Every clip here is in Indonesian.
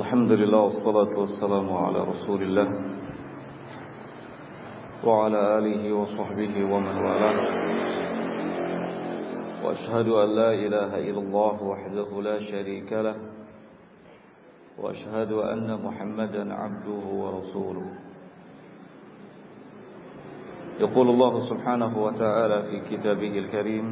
Alhamdulillah wassalatu wassalamu ala Rasulillah wa ala alihi wa sahbihi wa man walah. Wa ashhadu an la ilaha illallah wahdahu la sharika lah wa ashhadu anna Muhammadan abduhu wa rasuluh. Yaqulu Allah subhanahu wa ta'ala fi kitabihil karim: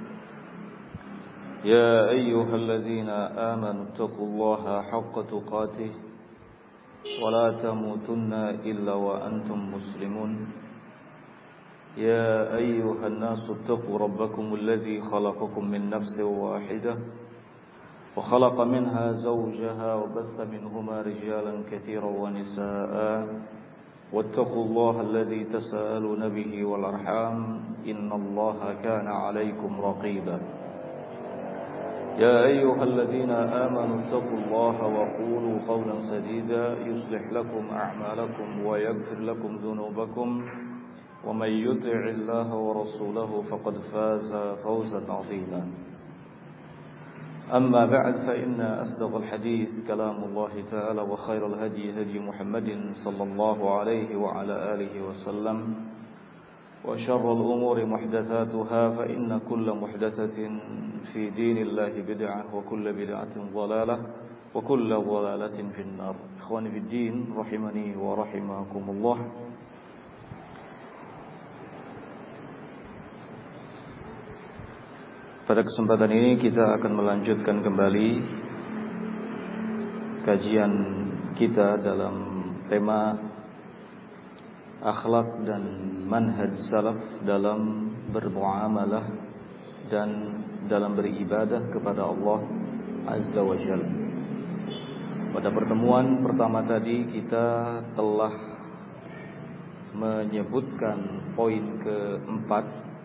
يا أيها الذين آمنوا اتقوا الله حق تقاته ولا تموتن إلا وأنتم مسلمون يا أيها الناس اتقوا ربكم الذي خلقكم من نفس واحدة وخلق منها زوجها وبث منهما رجالا كثيرا ونساء واتقوا الله الذي تساءلون به والأرحام إن الله كان عليكم رقيبا يا أيها الذين آمنوا اتقوا الله وقولوا قولا سديدا يصلح لكم أعمالكم ويغفر لكم ذنوبكم ومن يطع الله ورسوله فقد فاز فوزا عظيما أما بعد فإن أصدق الحديث كلام الله تعالى وخير الهدي هدي محمد صلى الله عليه وعلى آله وسلم وشر الأمور محدثاتها فإن كل محدثة في دين الله بدعة وكل بدعة ضلالة وكل ضلالة في النار. إخواني في الدين رحمني ورحمكم الله. Pada kesempatan ini kita akan melanjutkan kembali kajian kita dalam tema akhlak dan manhaj salaf dalam bermuamalah dan dalam beribadah kepada Allah Azza wa Jalla. Pada pertemuan pertama tadi kita telah menyebutkan poin keempat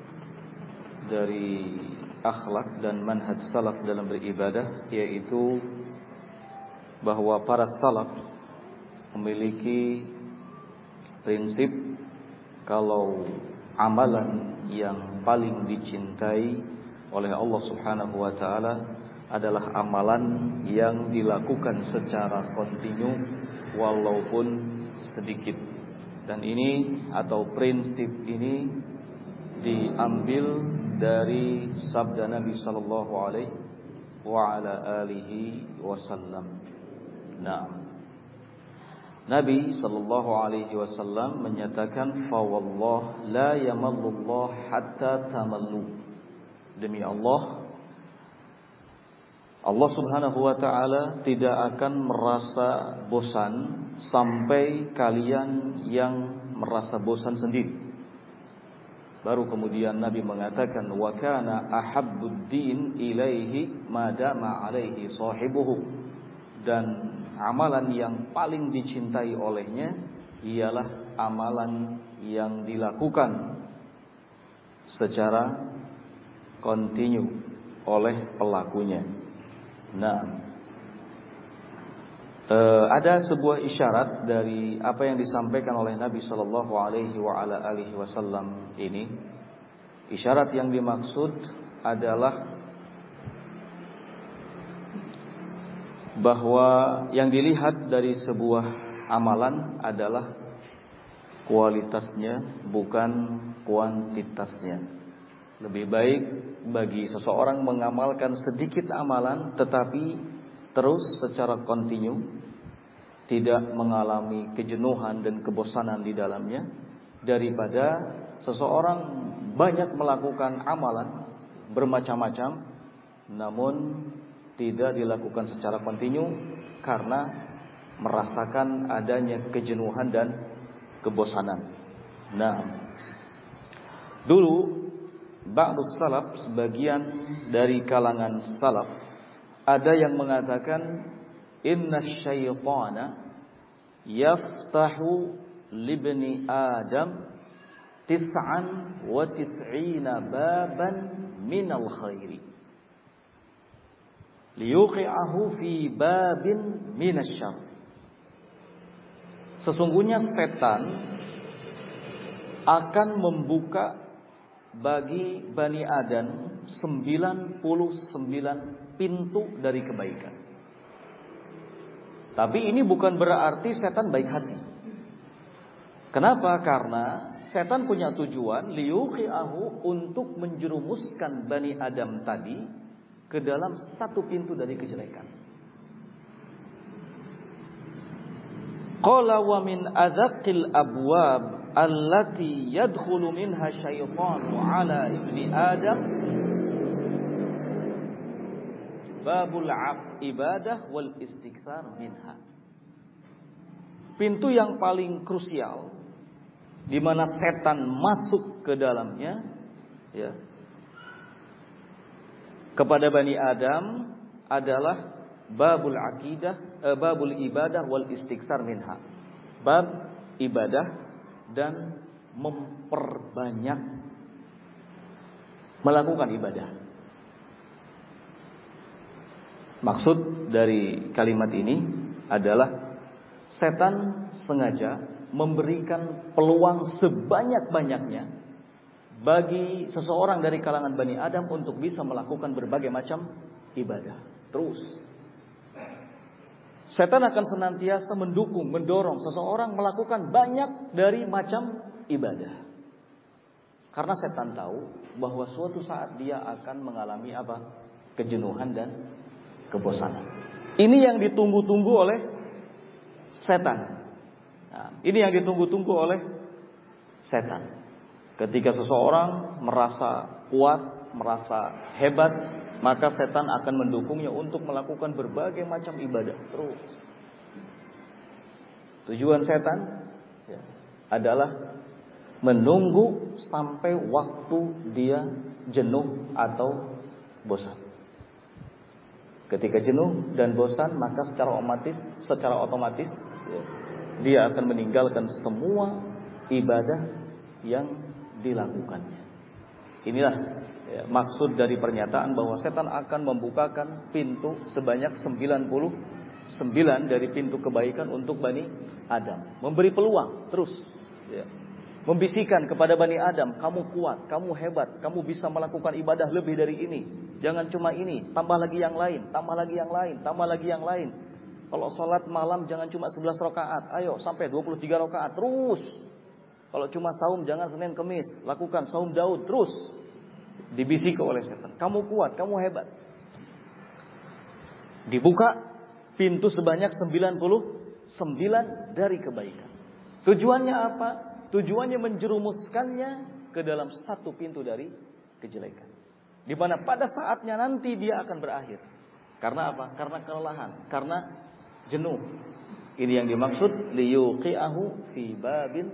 dari akhlak dan manhaj salaf dalam beribadah, yaitu bahwa para salaf memiliki prinsip kalau amalan yang paling dicintai oleh Allah Subhanahu wa taala adalah amalan yang dilakukan secara kontinu walaupun sedikit. Dan ini atau prinsip ini diambil dari sabda Nabi sallallahu alaihi wa ala alihi wasallam. Nah, Nabi sallallahu alaihi wasallam menyatakan, "Fa wallah la yamallullah hatta tamallu." Demi Allah, Allah Subhanahu wa taala tidak akan merasa bosan sampai kalian yang merasa bosan sendiri. Baru kemudian Nabi mengatakan, "Wa kana ahabbud din ilaihi ma dama alaihi sahibuhu." Dan amalan yang paling dicintai olehnya ialah amalan yang dilakukan secara kontinu oleh pelakunya. Nah, ada sebuah isyarat dari apa yang disampaikan oleh Nabi Shallallahu Alaihi Wasallam ini. Isyarat yang dimaksud adalah bahwa yang dilihat dari sebuah amalan adalah kualitasnya, bukan kuantitasnya. Lebih baik bagi seseorang mengamalkan sedikit amalan tetapi terus secara kontinu, tidak mengalami kejenuhan dan kebosanan di dalamnya, daripada seseorang banyak melakukan amalan bermacam-macam namun tidak dilakukan secara kontinu karena merasakan adanya kejenuhan dan kebosanan. Nah, dulu ba'dus salaf, sebagian dari kalangan salaf, ada yang mengatakan inna syaitana yaftahu libni adam 99 baban minal khairi liyuqi'ahu fi babin minasyarr. Sesungguhnya setan akan membuka bagi Bani Adam 99 pintu dari kebaikan. Tapi ini bukan berarti setan baik hati. Kenapa? Karena setan punya tujuan liyuqi'ahu, untuk menjerumuskan Bani Adam tadi ke dalam satu pintu dari kejelekan. Qala wa min adzaqil abwab allati yadkhulu minha syaitanu ala ibni Adam babul ibadah wal istikthar minha. Pintu yang paling krusial di mana setan masuk ke dalamnya, ya, kepada Bani Adam adalah babul ibadah wal istikthar minha. Bab ibadah dan memperbanyak melakukan ibadah. Maksud dari kalimat ini adalah setan sengaja memberikan peluang sebanyak-banyaknya bagi seseorang dari kalangan Bani Adam untuk bisa melakukan berbagai macam ibadah. Terus setan akan senantiasa mendukung, mendorong seseorang melakukan banyak dari macam ibadah. Karena setan tahu bahwa suatu saat dia akan mengalami apa? Kejenuhan dan kebosanan. Ini yang ditunggu-tunggu oleh setan. Nah, ini yang ditunggu-tunggu oleh setan. Ketika seseorang merasa kuat, merasa hebat, maka setan akan mendukungnya untuk melakukan berbagai macam ibadah terus. Tujuan setan adalah menunggu sampai waktu dia jenuh atau bosan. Ketika jenuh dan bosan, maka secara otomatis dia akan meninggalkan semua ibadah yang dilakukannya. Inilah maksud dari pernyataan bahwa setan akan membukakan pintu sebanyak 99 dari pintu kebaikan untuk Bani Adam. Memberi peluang terus, membisikkan kepada Bani Adam, kamu kuat, kamu hebat, kamu bisa melakukan ibadah lebih dari ini. Jangan cuma ini, tambah lagi yang lain, tambah lagi yang lain, tambah lagi yang lain. Kalau sholat malam jangan cuma 11 rakaat, ayo sampai 23 rakaat terus. Kalau cuma saum jangan Senin Kemis, lakukan saum Daud terus. Dibisiki oleh setan, kamu kuat, kamu hebat. Dibuka pintu sebanyak 99 dari kebaikan. Tujuannya apa? Tujuannya menjerumuskannya ke dalam satu pintu dari kejelekan, di mana pada saatnya nanti dia akan berakhir. Karena apa? Karena kelelahan, karena jenuh. Ini yang dimaksud liyuqi'ahu fi babin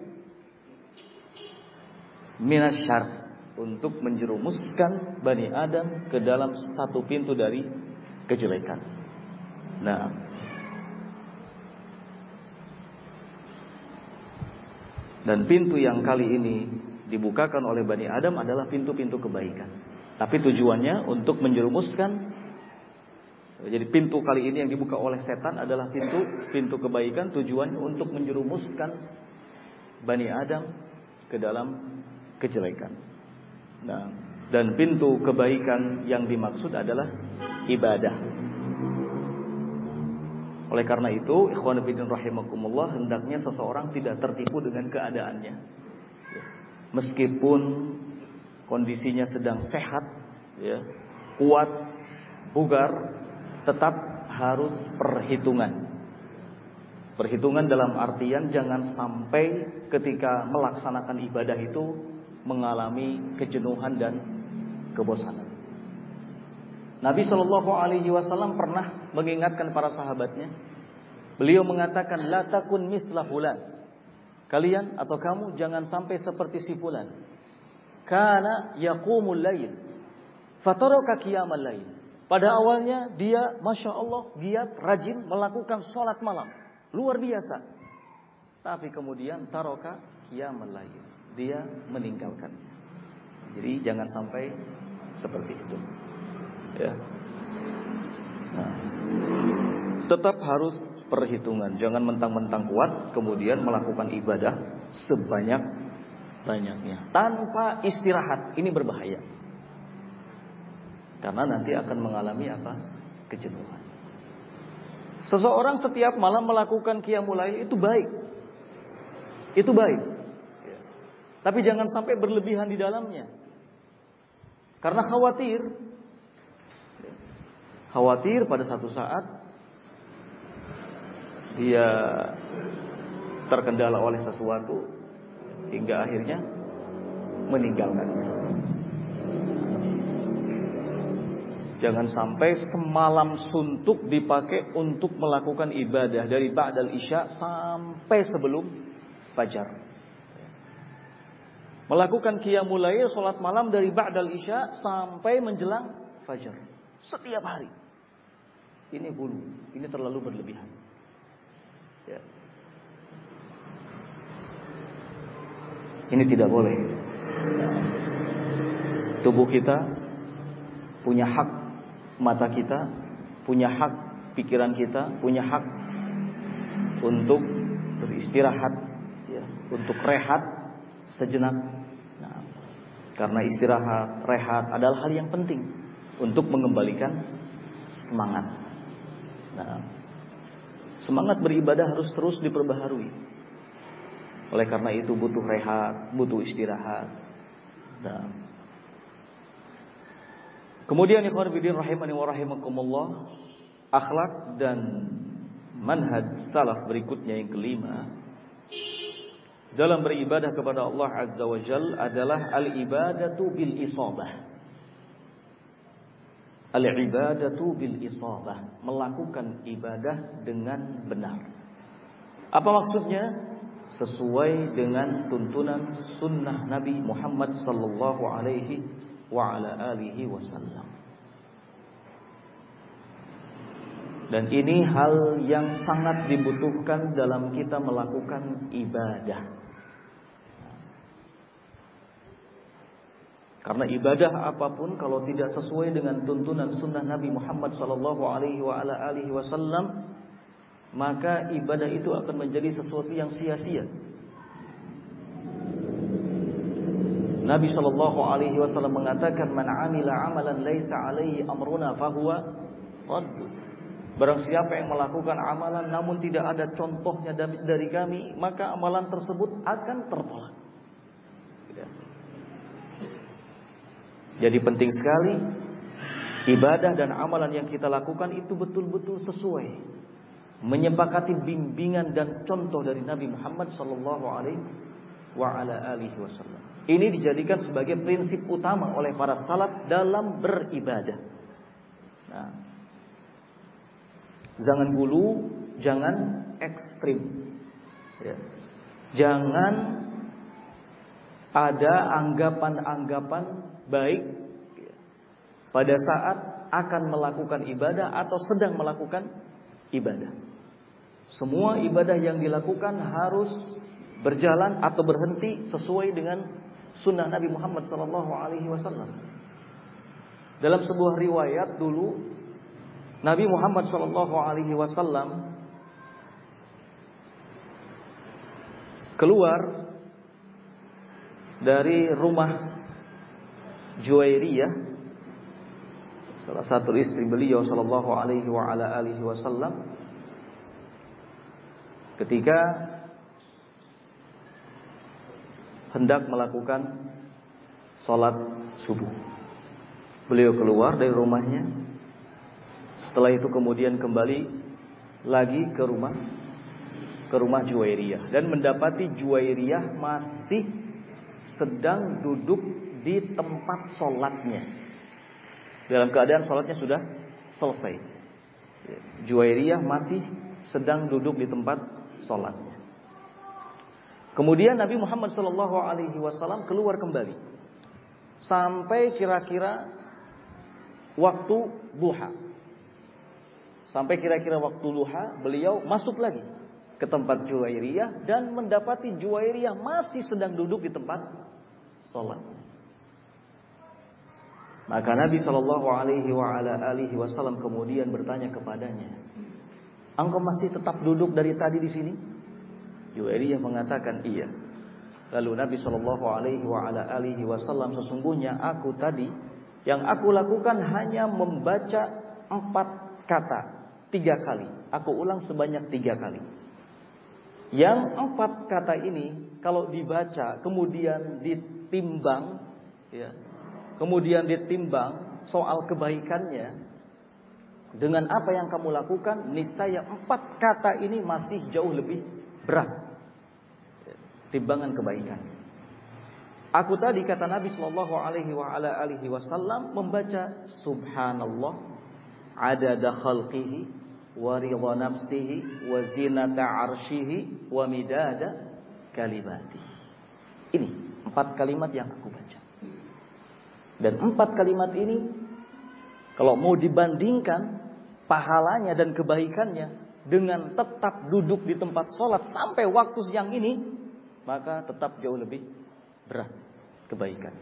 minasyarr, untuk menjerumuskan Bani Adam ke dalam satu pintu dari kejelekan. Nah, dan pintu yang kali ini dibukakan oleh Bani Adam adalah pintu-pintu kebaikan. Tapi tujuannya untuk menjerumuskan. Jadi pintu kali ini yang dibuka oleh setan adalah pintu kebaikan, tujuannya untuk menjerumuskan Bani Adam ke dalam kejelekan. Nah, dan pintu kebaikan yang dimaksud adalah ibadah. Oleh karena itu, ikhwan fillah rahimakumullah, hendaknya seseorang tidak tertipu dengan keadaannya. Meskipun kondisinya sedang sehat, kuat, bugar, tetap harus perhitungan. Perhitungan dalam artian jangan sampai ketika melaksanakan ibadah itu mengalami kejenuhan dan kebosanan. Nabi SAW pernah mengingatkan para sahabatnya. Beliau mengatakan, la takun mithla fulan. Kalian atau kamu jangan sampai seperti si fulan. Kana yaqumul lail, fataraka qiyamal lail. Pada awalnya dia, masya Allah, giat, rajin melakukan sholat malam, luar biasa. Tapi kemudian taraka qiyamal lail, dia meninggalkannya. Jadi jangan sampai seperti itu. Nah, tetap harus perhitungan. Jangan mentang-mentang kuat kemudian melakukan ibadah sebanyak-banyaknya tanpa istirahat. Ini berbahaya. Karena nanti akan mengalami apa? Kejenuhan. Seseorang setiap malam melakukan qiyamul lail itu baik. Itu baik. Tapi jangan sampai berlebihan di dalamnya. Karena khawatir pada satu saat dia terkendala oleh sesuatu hingga akhirnya meninggalkannya. Jangan sampai semalam suntuk dipakai untuk melakukan ibadah dari ba'dal isya sampai sebelum fajar. Melakukan qiyamul lail, salat malam dari ba'dal isya sampai menjelang fajar. Setiap hari. Ini hulu, ini terlalu berlebihan. Ya. Ini tidak boleh. Tubuh kita punya hak, mata kita punya hak, pikiran kita punya hak untuk beristirahat, ya, untuk rehat sejenak. Nah, karena istirahat, rehat adalah hal yang penting untuk mengembalikan semangat. Nah, semangat beribadah harus terus diperbaharui. Oleh karena itu butuh rehat, butuh istirahat. Nah, kemudian ikhwan fillah rahimani wa rahimakumullah, akhlak dan manhaj salaf berikutnya yang kelima dalam beribadah kepada Allah Azza wa Jal adalah al-ibadatu bil isabah. Al-ibadatu bil isabah, melakukan ibadah dengan benar. Apa maksudnya? Sesuai dengan tuntunan sunnah Nabi Muhammad sallallahu alaihi wa ala alihi wasallam. Dan ini hal yang sangat dibutuhkan dalam kita melakukan ibadah. Karena ibadah apapun kalau tidak sesuai dengan tuntunan sunnah Nabi Muhammad sallallahu alaihi wa ala alihi wasallam, maka ibadah itu akan menjadi sesuatu yang sia-sia. Nabi sallallahu alaihi wasallam mengatakan, "Man 'amila 'amalan laisa 'alaihi amruna fahuwa radd." Barang siapa yang melakukan amalan namun tidak ada contohnya dari kami, maka amalan tersebut akan tertolak. Jadi penting sekali ibadah dan amalan yang kita lakukan itu betul-betul sesuai, menyepakati bimbingan dan contoh dari Nabi Muhammad sallallahu alaihi wa ala alihi wasallam. Ini dijadikan sebagai prinsip utama oleh para salaf dalam beribadah. Nah, jangan gulu, jangan ekstrim. Ya. Jangan ada anggapan-anggapan baik pada saat akan melakukan ibadah atau sedang melakukan ibadah. Semua ibadah yang dilakukan harus berjalan atau berhenti sesuai dengan sunnah Nabi Muhammad SAW. Dalam sebuah riwayat dulu, Nabi Muhammad SAW keluar dari rumah Juwairiyah, salah satu istri beliau sallallahu alaihi wa ala alihi wasallam, ketika hendak melakukan salat subuh. Beliau keluar dari rumahnya. Setelah itu kemudian kembali lagi ke rumah Juwairiyah dan mendapati Juwairiyah masih sedang duduk di tempat sholatnya, dalam keadaan sholatnya sudah selesai. Juwairiyah masih sedang duduk di tempat sholatnya. Kemudian Nabi Muhammad SAW keluar kembali sampai kira-kira waktu duha. Sampai kira-kira waktu duha, beliau masuk lagi ke tempat Juwairiyah dan mendapati Juwairiyah masih sedang duduk di tempat sholat. Maka Nabi SAW kemudian bertanya kepadanya, "Engkau masih tetap duduk dari tadi di sini?" Juwairiyah mengatakan, "Iya." Lalu Nabi SAW, "Sesungguhnya aku tadi yang aku lakukan hanya membaca 4 kata 3 kali. Aku ulang sebanyak 3 kali. Yang 4 kata ini kalau dibaca kemudian ditimbang, ya, kemudian ditimbang soal kebaikannya dengan apa yang kamu lakukan, niscaya 4 kata ini masih jauh lebih berat timbangan kebaikan. Aku tadi kata Nabi sallallahu alaihi wasallam membaca subhanallah adada khalqihi wa ridha nafsihi wa zinata arsyihi wa midada kalimatihi. Ini 4 kalimat yang aku baca. Dan 4 kalimat ini kalau mau dibandingkan pahalanya dan kebaikannya dengan tetap duduk di tempat sholat sampai waktu siang ini, maka tetap jauh lebih berat kebaikan.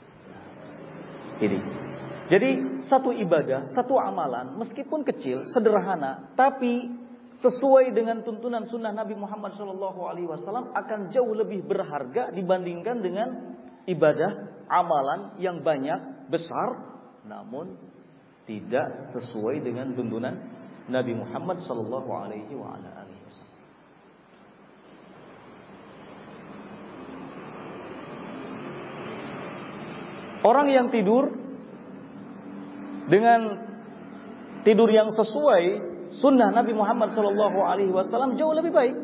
Ini. Jadi satu ibadah, satu amalan meskipun kecil, sederhana, tapi sesuai dengan tuntunan sunnah Nabi Muhammad SAW akan jauh lebih berharga dibandingkan dengan ibadah amalan yang banyak, besar, namun tidak sesuai dengan tuntunan Nabi Muhammad SAW. Orang yang tidur dengan tidur yang sesuai sunnah Nabi Muhammad SAW jauh lebih baik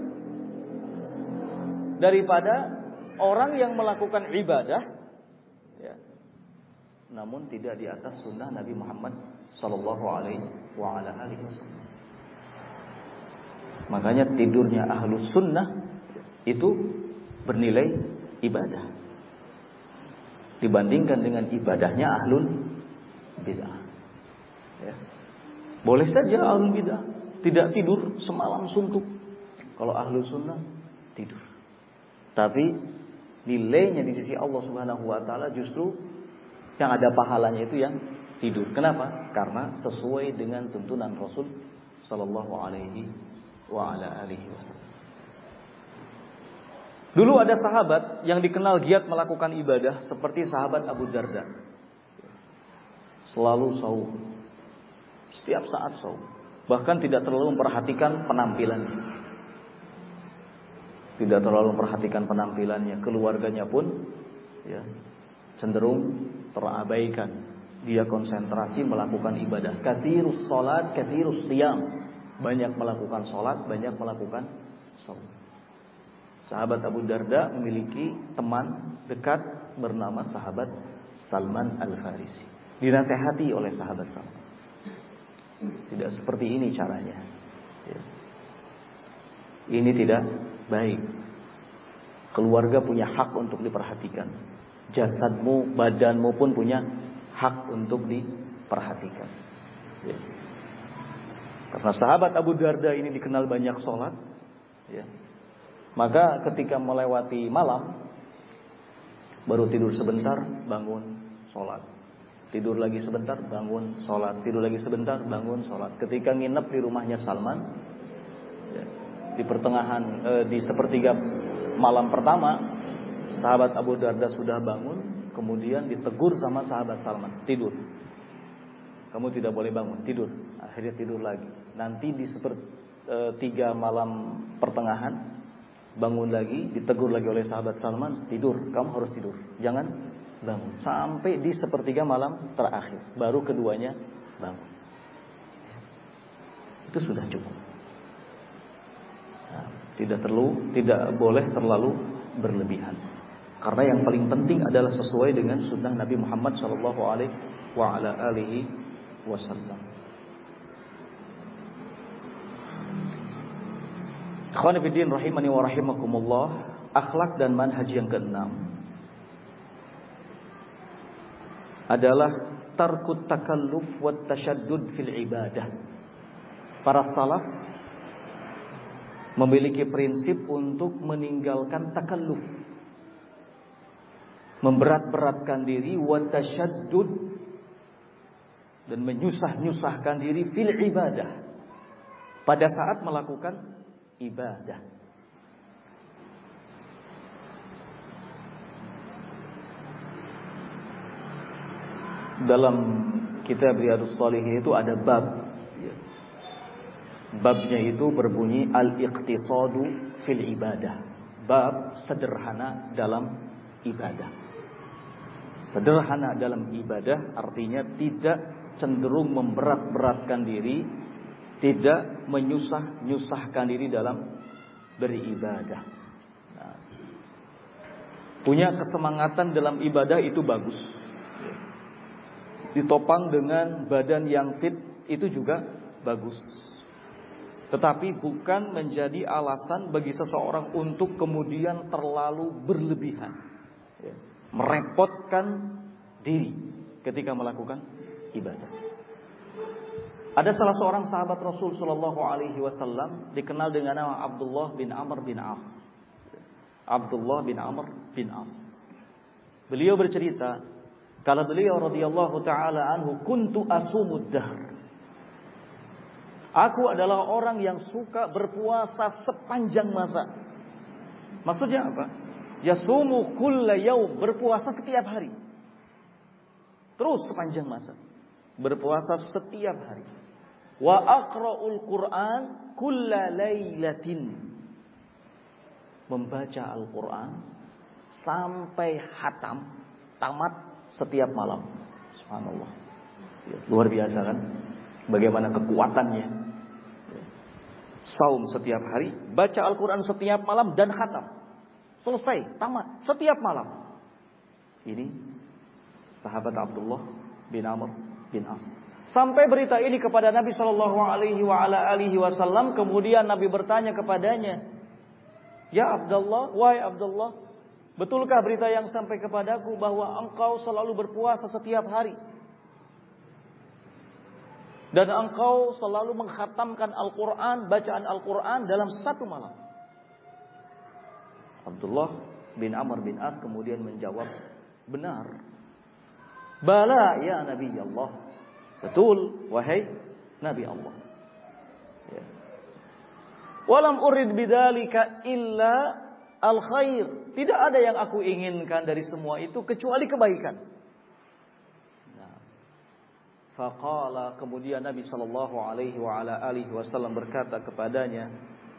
daripada orang yang melakukan ibadah, ya, namun tidak di atas sunnah Nabi Muhammad SAW. Makanya tidurnya ahlus sunnah itu bernilai ibadah dibandingkan dengan ibadahnya ahlul bid'ah. Ya. Boleh saja ahlul bid'ah tidak tidur semalam suntuk. Kalau ahlus sunnah tidur. Tapi nilainya di sisi Allah Subhanahu wa taala justru yang ada pahalanya itu yang tidur. Kenapa? Karena sesuai dengan tuntunan Rasul sallallahu alaihi wasallam. Dulu ada sahabat yang dikenal giat melakukan ibadah seperti sahabat Abu Darda. Selalu saum. Setiap saat saum. Bahkan tidak terlalu memperhatikan penampilannya. Tidak terlalu memperhatikan penampilannya. Keluarganya pun ya, cenderung terabaikan. Dia konsentrasi melakukan ibadah. Katsirus salat, katsirus qiyam. Banyak melakukan salat, banyak melakukan saum. Sahabat Abu Darda memiliki teman dekat bernama sahabat Salman Al-Farisi. Dinasehati oleh sahabat Salman. Tidak seperti ini caranya. Ya. Ini tidak baik. Keluarga punya hak untuk diperhatikan. Jasadmu, badanmu pun punya hak untuk diperhatikan. Ya. Karena sahabat Abu Darda ini dikenal banyak sholat. Ya. Maka ketika melewati malam, baru tidur sebentar, bangun, sholat. Tidur lagi sebentar, bangun, sholat. Tidur lagi sebentar, bangun, sholat. Ketika nginep di rumahnya Salman, ya, di pertengahan, di sepertiga malam pertama, sahabat Abu Darda sudah bangun, kemudian ditegur sama sahabat Salman, tidur. Kamu tidak boleh bangun, tidur. Akhirnya tidur lagi. Nanti di sepertiga malam pertengahan, bangun lagi, ditegur lagi oleh sahabat Salman, tidur, kamu harus tidur, jangan bangun. Sampai di sepertiga malam terakhir, baru keduanya bangun. Itu sudah cukup. Nah, tidak boleh terlalu berlebihan. Karena yang paling penting adalah sesuai dengan sunnah Nabi Muhammad SAW. Ikhwan fillah rahimani wa rahimakumullah, akhlak dan manhaj yang keenam adalah tarkut takalluf wa tashaddud fil ibadah. Para salaf memiliki prinsip untuk meninggalkan takalluf, memberat-beratkan diri, wa tashaddud, dan menyusah-nyusahkan diri fil ibadah pada saat melakukan ibadah. Dalam kitab Riyadhus Shalihin itu ada bab Babnya itu berbunyi al-iqtisadu fil ibadah. Bab sederhana dalam ibadah. Sederhana dalam ibadah artinya tidak cenderung memberat-beratkan diri, tidak menyusah-nyusahkan diri dalam beribadah. Nah, punya kesemangatan dalam ibadah itu bagus. Ditopang dengan badan yang fit itu juga bagus. Tetapi bukan menjadi alasan bagi seseorang untuk kemudian terlalu berlebihan, merepotkan diri ketika melakukan ibadah. Ada salah seorang sahabat Rasul Shallallahu Alaihi Wasallam dikenal dengan nama Abdullah bin Amr bin As. Abdullah bin Amr bin As. Beliau bercerita, kala beliau radhiyallahu taala anhu, kuntu asumud dahr. Aku adalah orang yang suka berpuasa sepanjang masa. Maksudnya apa? Yasumu kulla yaum, berpuasa setiap hari. Terus sepanjang masa. Berpuasa setiap hari. Wa aqra'ul Qur'an kulla lailatin. Membaca Al-Qur'an sampai hatam, tamat setiap malam. Subhanallah. Luar biasa kan? Bagaimana kekuatannya. Saum setiap hari, baca Al-Quran setiap malam dan khatam. Selesai, tamat, setiap malam. Ini sahabat Abdullah bin Amr bin As. Sampai berita ini kepada Nabi Shallallahu Alaihi Wasallam. Kemudian Nabi bertanya kepadanya, ya Abdullah, wahai Abdullah, betulkah berita yang sampai kepadaku bahwa engkau selalu berpuasa setiap hari? Dan engkau selalu mengkhatamkan Al-Quran, bacaan Al-Quran dalam satu malam. Abdullah bin Amr bin As kemudian menjawab, benar. Bala ya Nabi Allah. Betul, wahai Nabi Allah. Ya. Walam urid bidzalika illa al-khair. Tidak ada yang aku inginkan dari semua itu kecuali kebaikan. Faqala, kemudian Nabi sallallahu alaihi wasallam berkata kepadanya,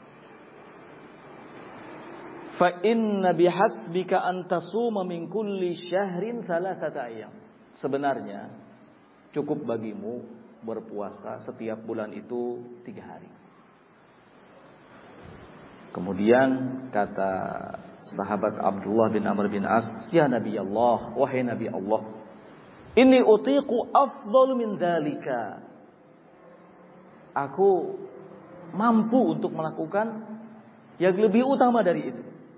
fa inna bihasbika an tasuma min kulli syahrin thalathata ayyam. Sebenarnya cukup bagimu berpuasa setiap bulan itu 3 hari. Kemudian kata sahabat Abdullah bin Amr bin As, ya Nabi Allah, wahai Nabi Allah, inni utiqu afdal min dzalika. Aku mampu untuk melakukan yang lebih utama dari itu.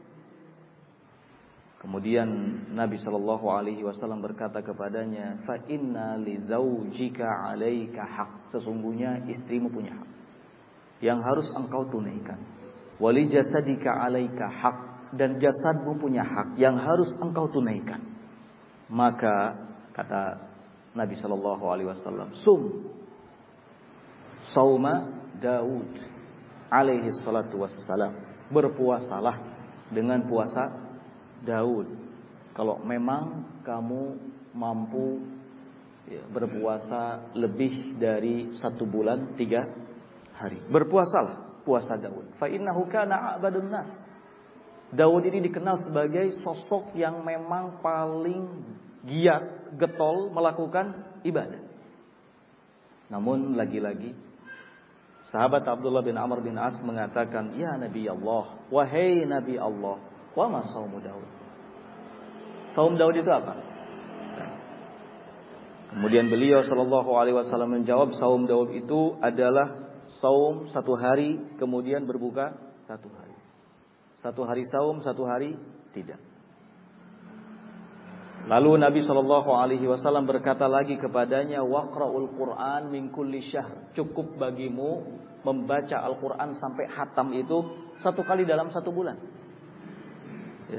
Kemudian Nabi sallallahu alaihi wasallam berkata kepadanya, fa inna li zaujika 'alaika haq. Sesungguhnya istrimu punya hak yang harus engkau tunaikan. Wa li jasadika 'alaika haq, dan jasadmu punya hak yang harus engkau tunaikan. Maka kata Nabi sallallahu alaihi wasallam, sum sauma Daud alaihi salatu wassalam. Berpuasalah dengan puasa Daud. Kalau memang kamu mampu berpuasa lebih dari 1 bulan 3 hari, berpuasalah puasa Daud. Fa innahu kana a'badun nas. Daud ini dikenal sebagai sosok yang memang paling giat, getol melakukan ibadah. Namun lagi-lagi sahabat Abdullah bin Amr bin As mengatakan, ya Nabi Allah, wahai Nabi Allah, wa ma saumu Daud. Saum Daud itu apa? Kemudian beliau sallallahu alaihi wasallam menjawab, saum Daud itu adalah saum 1 hari kemudian berbuka 1 hari. 1 hari saum, 1 hari tidak. Lalu Nabi Shallallahu Alaihi Wasallam berkata lagi kepadanya, waqra'ul Quran min kulli syahr. Cukup bagimu membaca Al-Quran sampai hatam itu 1 kali dalam 1 bulan. Ya.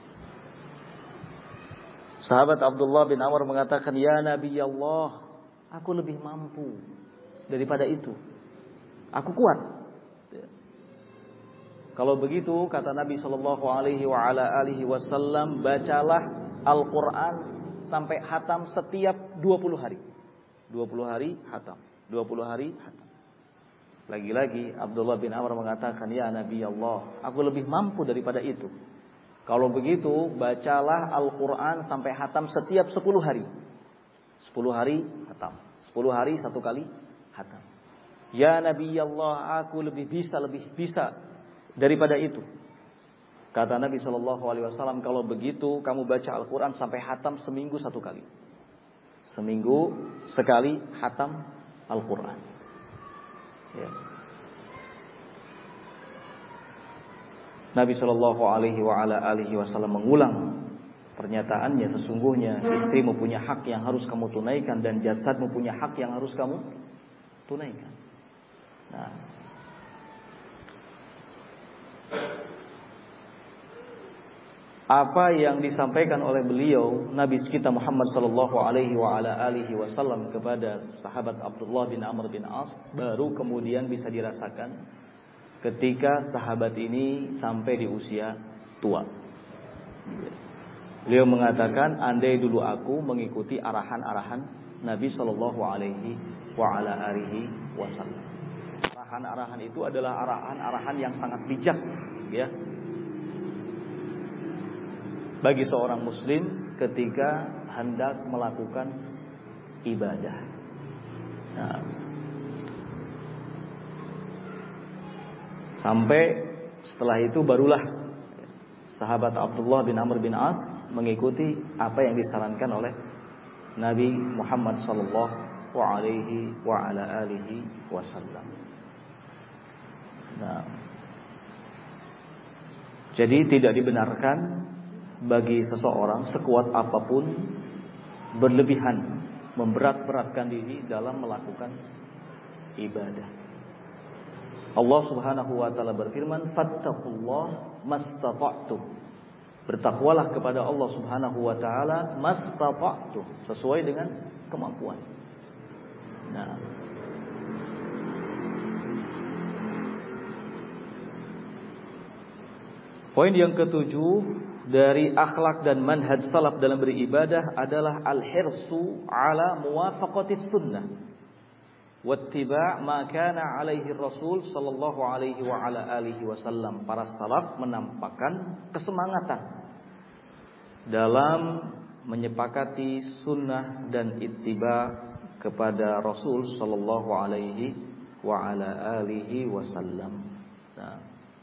Sahabat Abdullah bin Amr mengatakan, ya Nabi Allah, aku lebih mampu daripada itu. Aku kuat. Ya. Kalau begitu kata Nabi Shallallahu Alaihi Wasallam, bacalah Al-Quran sampai hatam setiap 20 hari. 20 hari hatam. 20 hari hatam. Lagi-lagi Abdullah bin Amr mengatakan, ya Nabi Allah, aku lebih mampu daripada itu. Kalau begitu, bacalah Al-Quran sampai hatam setiap 10 hari. 10 hari hatam. 10 hari 1 kali hatam. Ya Nabi Allah, aku lebih bisa daripada itu. Kata Nabi SAW, kalau begitu kamu baca Al-Quran sampai hatam seminggu 1 kali. Seminggu sekali hatam Al-Quran. Ya. Nabi Shallallahu Alaihi Wasallam mengulang pernyataannya, sesungguhnya istrimu punya hak yang harus kamu tunaikan dan jasadmu punya hak yang harus kamu tunaikan. Nah, apa yang disampaikan oleh beliau Nabi kita Muhammad Shallallahu Alaihi Wasallam kepada sahabat Abdullah bin Amr bin As baru kemudian bisa dirasakan ketika sahabat ini sampai di usia tua. Beliau mengatakan, andai dulu aku mengikuti arahan-arahan Nabi Shallallahu Alaihi Wasallam. Arahan-arahan itu adalah arahan-arahan yang sangat bijak, ya, bagi seorang Muslim ketika hendak melakukan ibadah. Nah, sampai setelah itu barulah sahabat Abdullah bin Amr bin As mengikuti apa yang disarankan oleh Nabi Muhammad sallallahu alaihi wasallam. Nah, jadi tidak dibenarkan bagi seseorang sekuat apapun berlebihan memberat-beratkan diri dalam melakukan ibadah. Allah Subhanahu wa taala berfirman, "Fattaqullah mastata'tum." Bertakwalah kepada Allah Subhanahu wa taala mastata'tum, sesuai dengan kemampuan. Nah, poin yang ketujuh dari akhlak dan manhaj salaf dalam beribadah adalah al-hirsu ala muwafaqatis sunnah wattiba' ma kana alaihi Rasul sallallahu alaihi wa ala alihi wasallam. Para salaf menampakkan kesemangatan dalam menyepakati sunnah dan ittiba kepada Rasul sallallahu alaihi wa ala alihi wasallam. Nah,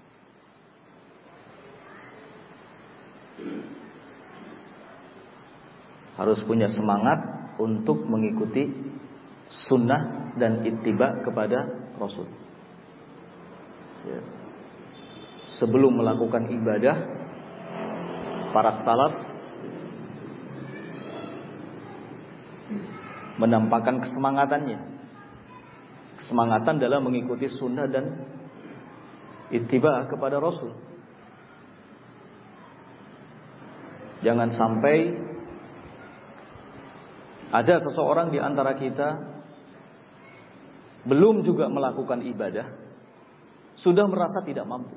harus punya semangat untuk mengikuti sunnah dan ittiba kepada Rasul. Ya. Sebelum melakukan ibadah, para salaf menampakkan kesemangatannya. Kesemangatan dalam mengikuti sunnah dan ittiba kepada Rasul. Jangan sampai ada seseorang di antara kita belum juga melakukan ibadah, sudah merasa tidak mampu.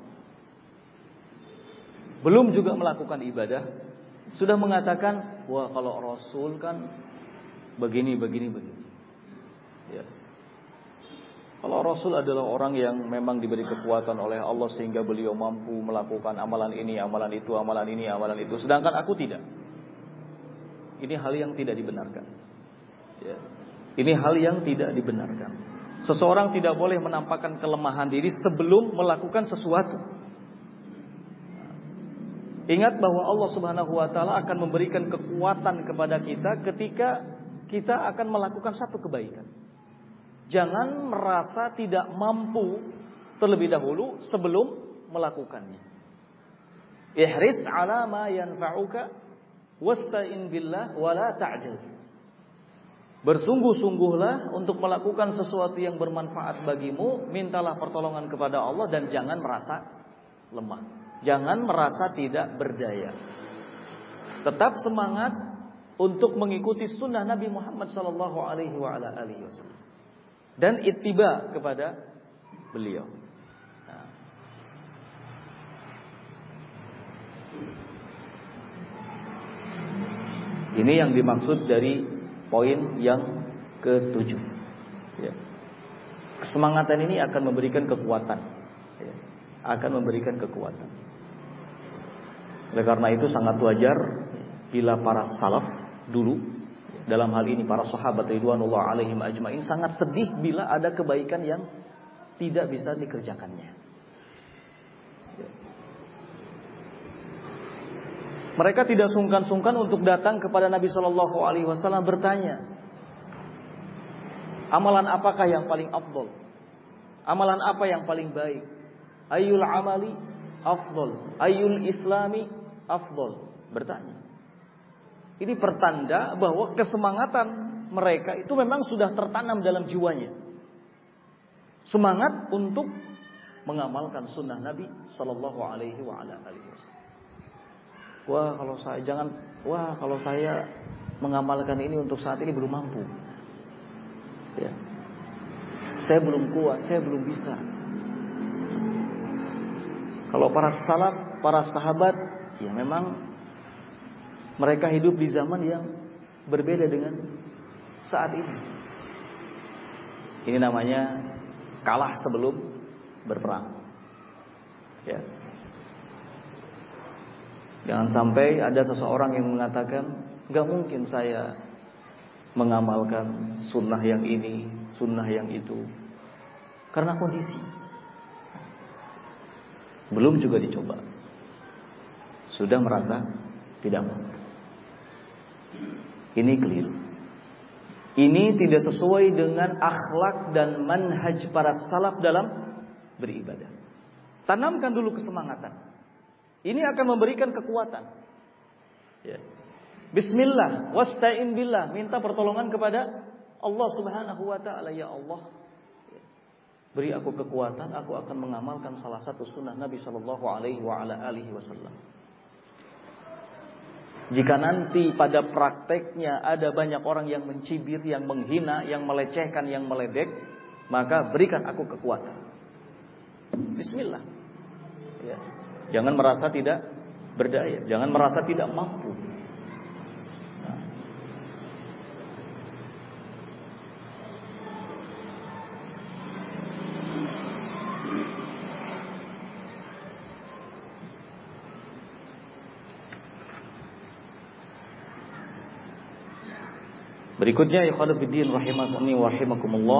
Belum juga melakukan ibadah, sudah mengatakan, wah kalau Rasul kan begini. Ya. Kalau Rasul adalah orang yang memang diberi kekuatan oleh Allah sehingga beliau mampu melakukan amalan ini, amalan itu, amalan ini, amalan itu. Sedangkan aku tidak. Ini hal yang tidak dibenarkan. Ya. Ini hal yang tidak dibenarkan. Seseorang tidak boleh menampakkan kelemahan diri sebelum melakukan sesuatu. Ingat bahwa Allah Subhanahu wa taala akan memberikan kekuatan kepada kita ketika kita akan melakukan satu kebaikan. Jangan merasa tidak mampu terlebih dahulu sebelum melakukannya. Ihris 'ala ma yanfa'uka wasta'in billah wa la ta'jaz. Bersungguh-sungguhlah untuk melakukan sesuatu yang bermanfaat bagimu, mintalah pertolongan kepada Allah dan jangan merasa lemah. Jangan merasa tidak berdaya. Tetap semangat untuk mengikuti sunnah Nabi Muhammad sallallahu alaihi wasallam dan ittiba kepada beliau. Nah. Ini yang dimaksud dari poin yang ke-7, ya. Kesemangatan ini akan memberikan kekuatan, akan memberikan kekuatan. Oleh karena itu sangat wajar bila para salaf dulu, dalam hal ini para sahabat ridwanullah alaihim ajmain, sangat sedih bila ada kebaikan yang tidak bisa dikerjakannya. Mereka tidak sungkan-sungkan untuk datang kepada Nabi Shallallahu Alaihi Wasallam bertanya, amalan apakah yang paling afdol? Amalan apa yang paling baik? Ayyul amali afdol? Ayyul islami afdol? Bertanya. Ini pertanda bahwa kesemangatan mereka itu memang sudah tertanam dalam jiwanya. Semangat untuk mengamalkan sunnah Nabi Shallallahu Alaihi Wasallam. Kalau saya mengamalkan ini untuk saat ini belum mampu. Ya. Saya belum kuat, saya belum bisa. Kalau para salaf, para sahabat, ya memang mereka hidup di zaman yang berbeda dengan saat ini. Ini namanya kalah sebelum berperang. Ya. Jangan sampai ada seseorang yang mengatakan, gak mungkin saya mengamalkan sunnah yang ini, sunnah yang itu, karena kondisi. Belum juga dicoba, sudah merasa tidak mampu. Ini keliru. Ini tidak sesuai dengan akhlak dan manhaj para salaf dalam beribadah. Tanamkan dulu kesemangatan. Ini akan memberikan kekuatan. Ya. Bismillah, wasta'in billah, minta pertolongan kepada Allah Subhanahu wa taala. Ya Allah, beri aku kekuatan, aku akan mengamalkan salah satu sunnah Nabi sallallahu alaihi wasallam. Jika nanti pada prakteknya ada banyak orang yang mencibir, yang menghina, yang melecehkan, yang meledek, maka berikan aku kekuatan. Bismillah. Ya. Jangan merasa tidak berdaya, jangan merasa tidak mampu. Berikutnya ikhwan fillah rahimani wa rahimakumullah,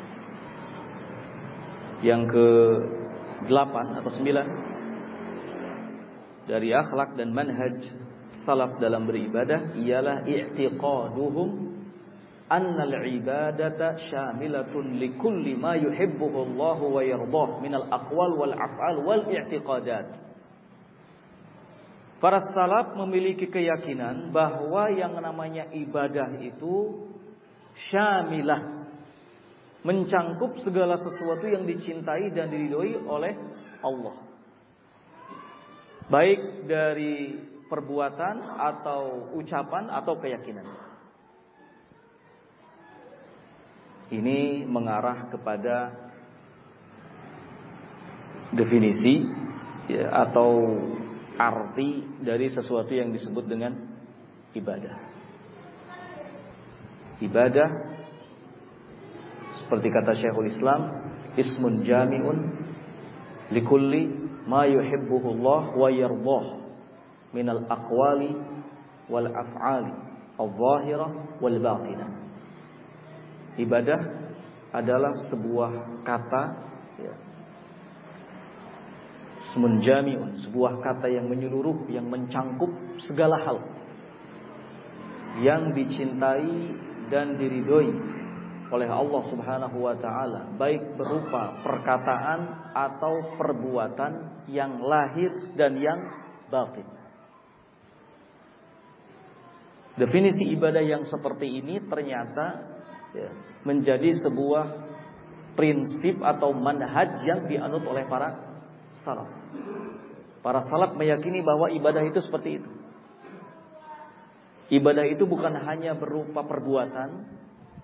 yang ke-8 atau 9 dari akhlak dan manhaj salaf dalam beribadah ialah i'tiqaduhum annal ibadata syamilatun likulli ma yuhibbuhu Allah wa yardah minal aqwal wal af'al wal i'tiqadat. Para salaf memiliki keyakinan bahwa yang namanya ibadah itu syamilah, mencangkup segala sesuatu yang dicintai dan diridhoi oleh Allah. Baik dari perbuatan atau ucapan atau keyakinan. Ini mengarah kepada definisi ya, atau arti dari sesuatu yang disebut dengan ibadah. Ibadah, seperti kata Syekhul Islam, ismun jami'un likulli ma yuhibbuhu Allah wa yardah minal aqwali wal af'ali al-zahirah wal batinah. Ibadah adalah sebuah kata ya, ismun jami'un, sebuah kata yang menyeluruh, yang mencangkup segala hal yang dicintai dan diridhoi oleh Allah Subhanahu wa taala, baik berupa perkataan atau perbuatan yang lahir dan yang batin. Definisi ibadah yang seperti ini ternyata ya, menjadi sebuah prinsip atau manhaj yang dianut oleh para salaf. Para salaf meyakini bahwa ibadah itu seperti itu. Ibadah itu bukan hanya berupa perbuatan,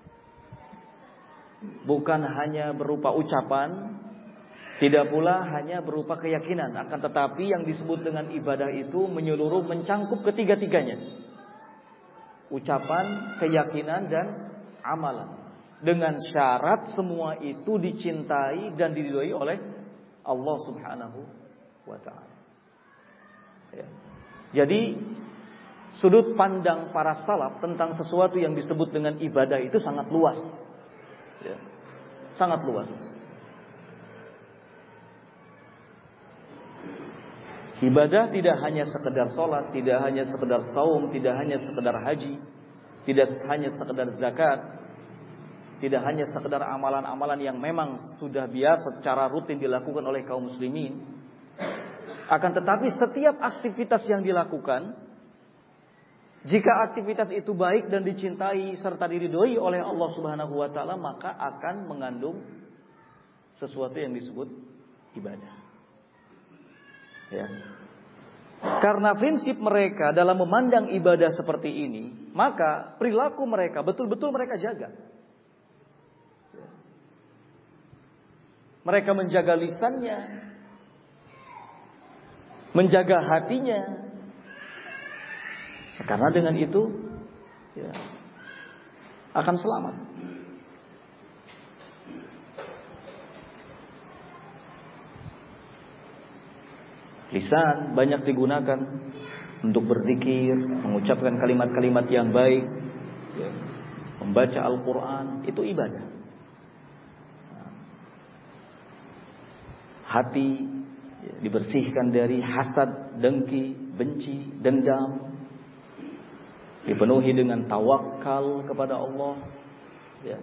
bukan hanya berupa ucapan, tidak pula hanya berupa keyakinan, akan tetapi yang disebut dengan ibadah itu menyeluruh, mencangkup ketiga-tiganya. Ucapan, keyakinan, dan amalan. dengan syarat semua itu dicintai dan diridhoi oleh Allah Subhanahu wa taala. Ya. Jadi sudut pandang para salaf tentang sesuatu yang disebut dengan ibadah itu sangat luas. Ya. Sangat luas. Ibadah tidak hanya sekedar sholat, tidak hanya sekedar saum, tidak hanya sekedar haji, tidak hanya sekedar zakat, tidak hanya sekedar amalan-amalan yang memang sudah biasa secara rutin dilakukan oleh kaum muslimin. Akan tetapi setiap aktivitas yang dilakukan, jika aktivitas itu baik dan dicintai serta diridhoi oleh Allah Subhanahu wa taala, maka akan mengandung sesuatu yang disebut ibadah. Ya. Karena prinsip mereka dalam memandang ibadah seperti ini, maka perilaku mereka betul-betul mereka jaga. Ya. Mereka menjaga lisannya, menjaga hatinya. Karena dengan itu ya, akan selamat. Lisan banyak digunakan untuk berzikir, mengucapkan kalimat-kalimat yang baik, ya, membaca Al-Quran, itu ibadah. Hati ya, dibersihkan dari hasad, dengki, benci, dendam, dipenuhi dengan tawakal kepada Allah, ya,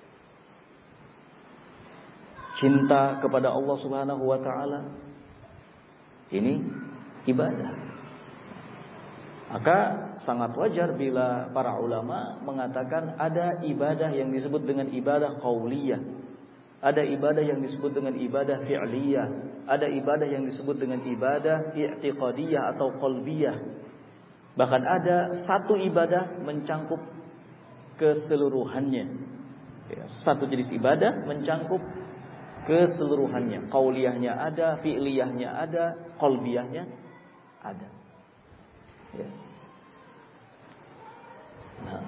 cinta kepada Allah Subhanahu wa taala. Ini ibadah. Maka sangat wajar bila para ulama mengatakan ada ibadah yang disebut dengan ibadah qauliyah, ada ibadah yang disebut dengan ibadah fi'liyah, ada ibadah yang disebut dengan ibadah i'tiqadiyah atau qalbiyah. Bahkan ada satu ibadah mencangkup keseluruhannya. Ya, satu jenis ibadah mencangkup keseluruhannya. Qauliyahnya ada, fi'liyahnya ada, qalbiyahnya ada. Ya. Nah.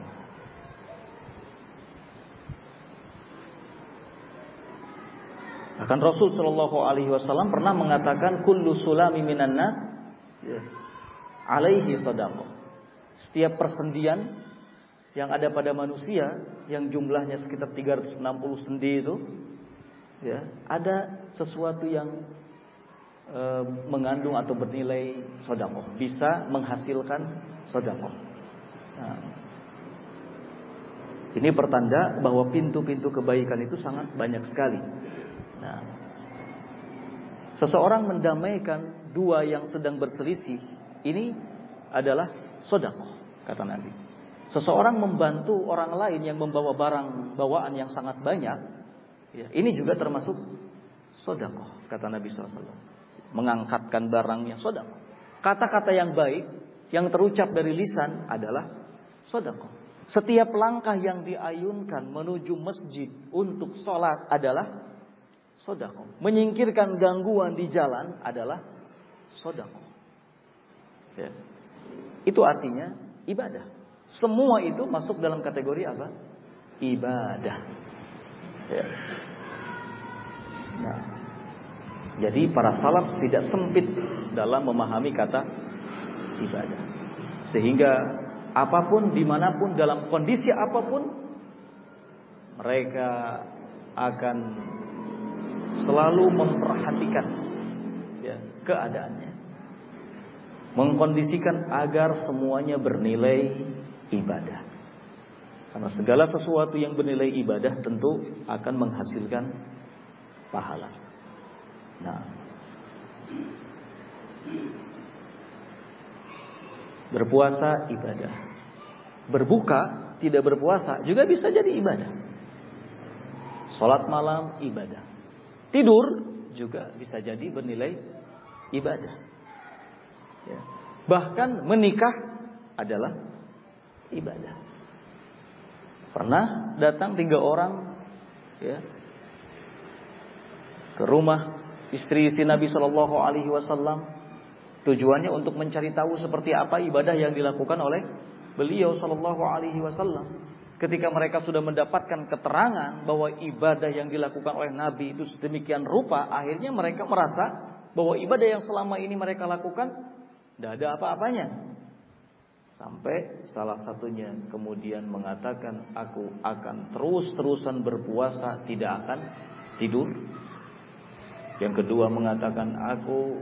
Akan Rasul sallallahu alaihi wasallam pernah mengatakan kullu sulami minan nas ya, alaihi shadaqah. Setiap persendian yang ada pada manusia yang jumlahnya sekitar 360 sendi itu ya, ada sesuatu yang mengandung atau bernilai sedekah, bisa menghasilkan sedekah. Nah, ini pertanda bahwa pintu-pintu kebaikan itu sangat banyak sekali. Nah, seseorang mendamaikan dua yang sedang berselisih, ini adalah sedekah, kata Nabi. Seseorang membantu orang lain yang membawa barang bawaan yang sangat banyak, ya, ini juga termasuk sedekah, kata Nabi SAW. Mengangkatkan barangnya sedekah. Kata-kata yang baik yang terucap dari lisan adalah sedekah. Setiap langkah yang diayunkan menuju masjid untuk sholat adalah sedekah. Menyingkirkan gangguan di jalan adalah sedekah. Ya. Itu artinya ibadah. Semua itu masuk dalam kategori apa? Ibadah. Ya. Nah, jadi para salaf tidak sempit dalam memahami kata ibadah. Sehingga apapun, dimanapun, dalam kondisi apapun, mereka akan selalu memperhatikan ya, keadaannya, mengkondisikan agar semuanya bernilai ibadah. Karena segala sesuatu yang bernilai ibadah tentu akan menghasilkan pahala. Nah, berpuasa ibadah, berbuka tidak berpuasa juga bisa jadi ibadah. Sholat malam ibadah, tidur juga bisa jadi bernilai ibadah. Ya. Bahkan menikah adalah ibadah. Pernah datang 3 orang ya, ke rumah istri-istri Nabi Shallallahu Alaihi Wasallam, tujuannya untuk mencari tahu seperti apa ibadah yang dilakukan oleh beliau Shallallahu Alaihi Wasallam. ketika mereka sudah mendapatkan keterangan bahwa ibadah yang dilakukan oleh Nabi itu sedemikian rupa, akhirnya mereka merasa bahwa ibadah yang selama ini mereka lakukan tidak ada apa-apanya. Sampai salah satunya kemudian mengatakan, aku akan terus-terusan berpuasa, tidak akan tidur. Yang kedua mengatakan, aku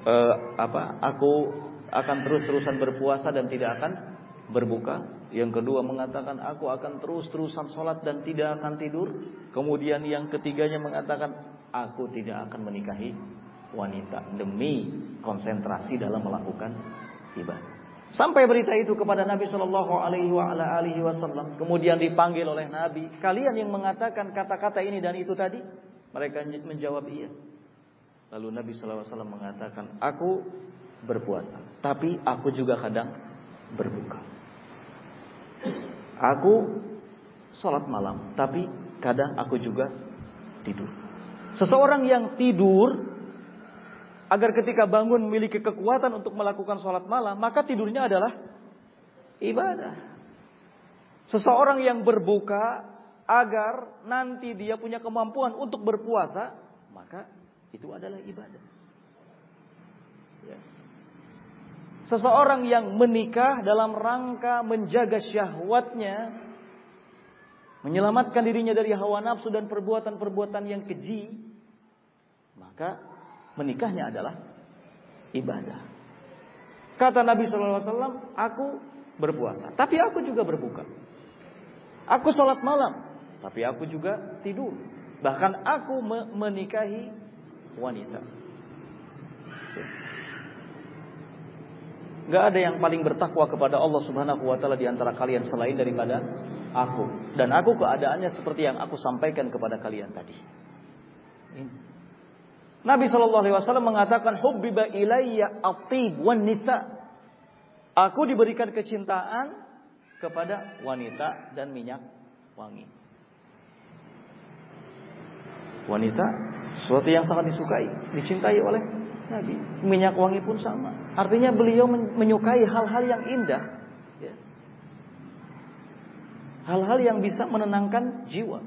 akan terus-terusan berpuasa dan tidak akan berbuka. Yang kedua mengatakan, aku akan terus-terusan sholat dan tidak akan tidur. Kemudian yang ketiganya mengatakan, aku tidak akan menikahi wanita demi konsentrasi dalam melakukan ibadah. Sampai berita itu kepada Nabi Shallallahu Alaihi Wasallam. Kemudian dipanggil oleh Nabi, kalian yang mengatakan kata-kata ini dan itu tadi? Mereka menjawab iya. Lalu Nabi Shallallahu Alaihi Wasallam mengatakan, aku berpuasa, tapi aku juga kadang berbuka. Aku sholat malam, tapi kadang aku juga tidur. Seseorang yang tidur, agar ketika bangun memiliki kekuatan untuk melakukan sholat malam, maka tidurnya adalah ibadah. Seseorang yang berbuka, agar nanti dia punya kemampuan untuk berpuasa, maka itu adalah ibadah. Ya. Seseorang yang menikah dalam rangka menjaga syahwatnya, menyelamatkan dirinya dari hawa nafsu dan perbuatan-perbuatan yang keji, maka menikahnya adalah ibadah. Kata Nabi SAW, aku berpuasa, tapi aku juga berbuka. Aku sholat malam, tapi aku juga tidur. Bahkan aku menikahi wanita. Gak ada yang paling bertakwa kepada Allah Subhanahu Wa Taala di antara kalian selain daripada aku. Dan aku keadaannya seperti yang aku sampaikan kepada kalian tadi. Ini. Nabi SAW mengatakan, hubbiba ilayya at-tib wan nisa. Aku diberikan kecintaan kepada wanita dan minyak wangi. Wanita sesuatu yang sangat disukai, dicintai oleh Nabi. Minyak wangi pun sama. Artinya beliau menyukai hal-hal yang indah, ya. Hal-hal yang bisa menenangkan jiwa.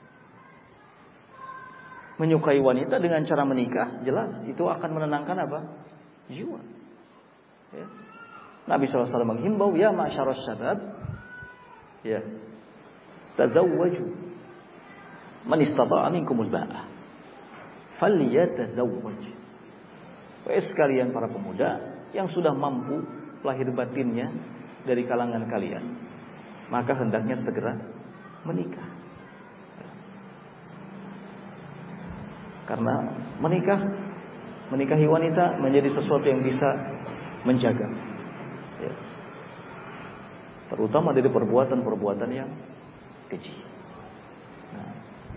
Menyukai wanita dengan cara menikah, jelas itu akan menenangkan apa? Jiwa. Ya. Nabi SAW menghimbau, ya ma'syaras syabab, ya, tazawwaju, man istata'a minkumul ba'ah, falyatazawwaj. Wahai sekalian para pemuda yang sudah mampu lahir batinnya dari kalangan kalian, maka hendaknya segera menikah. Karena menikahi wanita menjadi sesuatu yang bisa menjaga, ya. Terutama dari perbuatan-perbuatan yang keji. Nah.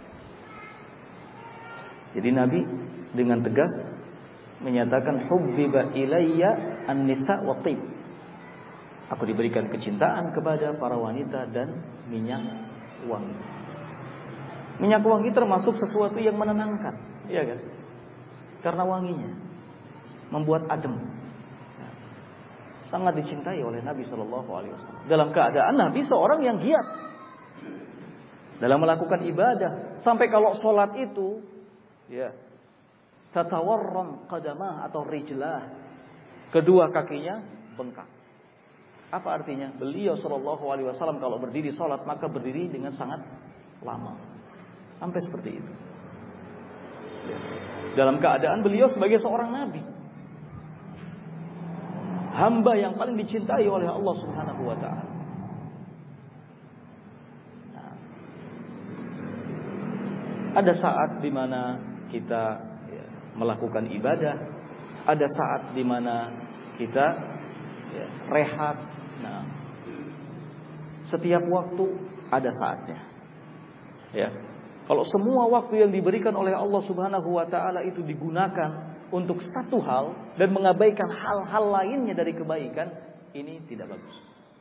Jadi Nabi dengan tegas menyatakan, hubbiba ilayya an-nisa wa tib. Aku diberikan kecintaan kepada para wanita dan minyak wangi. Minyak wangi termasuk sesuatu yang menenangkan. Iya kan? Karena wanginya membuat adem. Sangat dicintai oleh Nabi SAW. Dalam keadaan Nabi seorang yang giat dalam melakukan ibadah, sampai kalau sholat itu, ya, tatawarram qadamah atau rijlah, kedua kakinya bengkak. Apa artinya? Beliau SAW kalau berdiri sholat maka berdiri dengan sangat lama, sampai seperti itu. Dalam keadaan beliau sebagai seorang nabi, hamba yang paling dicintai oleh Allah Subhanahu wa taala. Nah, ada saat di mana kita melakukan ibadah, ada saat di mana kita rehat. Nah, setiap waktu ada saatnya. Ya. Kalau semua waktu yang diberikan oleh Allah Subhanahu wa taala itu digunakan untuk satu hal dan mengabaikan hal-hal lainnya dari kebaikan, ini tidak bagus.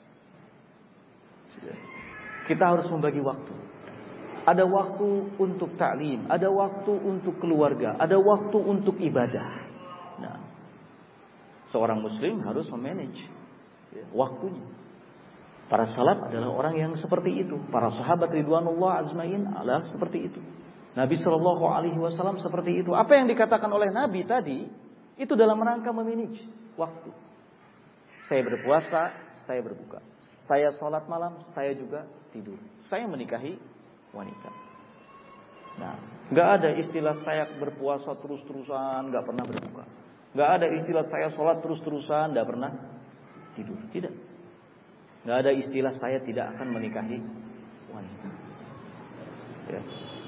Kita harus membagi waktu. Ada waktu untuk ta'lim, ada waktu untuk keluarga, ada waktu untuk ibadah. Nah, seorang muslim harus memanage waktunya. Para salaf adalah orang yang seperti itu. Para sahabat ridwanullah azmain adalah seperti itu. Nabi Shallallahu Alaihi Wasallam seperti itu. Apa yang dikatakan oleh Nabi tadi itu dalam rangka memanage waktu. Saya berpuasa, saya berbuka. Saya sholat malam, saya juga tidur. Saya menikahi wanita. Nah, nggak ada istilah saya berpuasa terus-terusan, nggak pernah berbuka. Nggak ada istilah saya sholat terus-terusan, nggak pernah tidur. Tidak. Nggak ada istilah saya tidak akan menikahi wanita. Ya.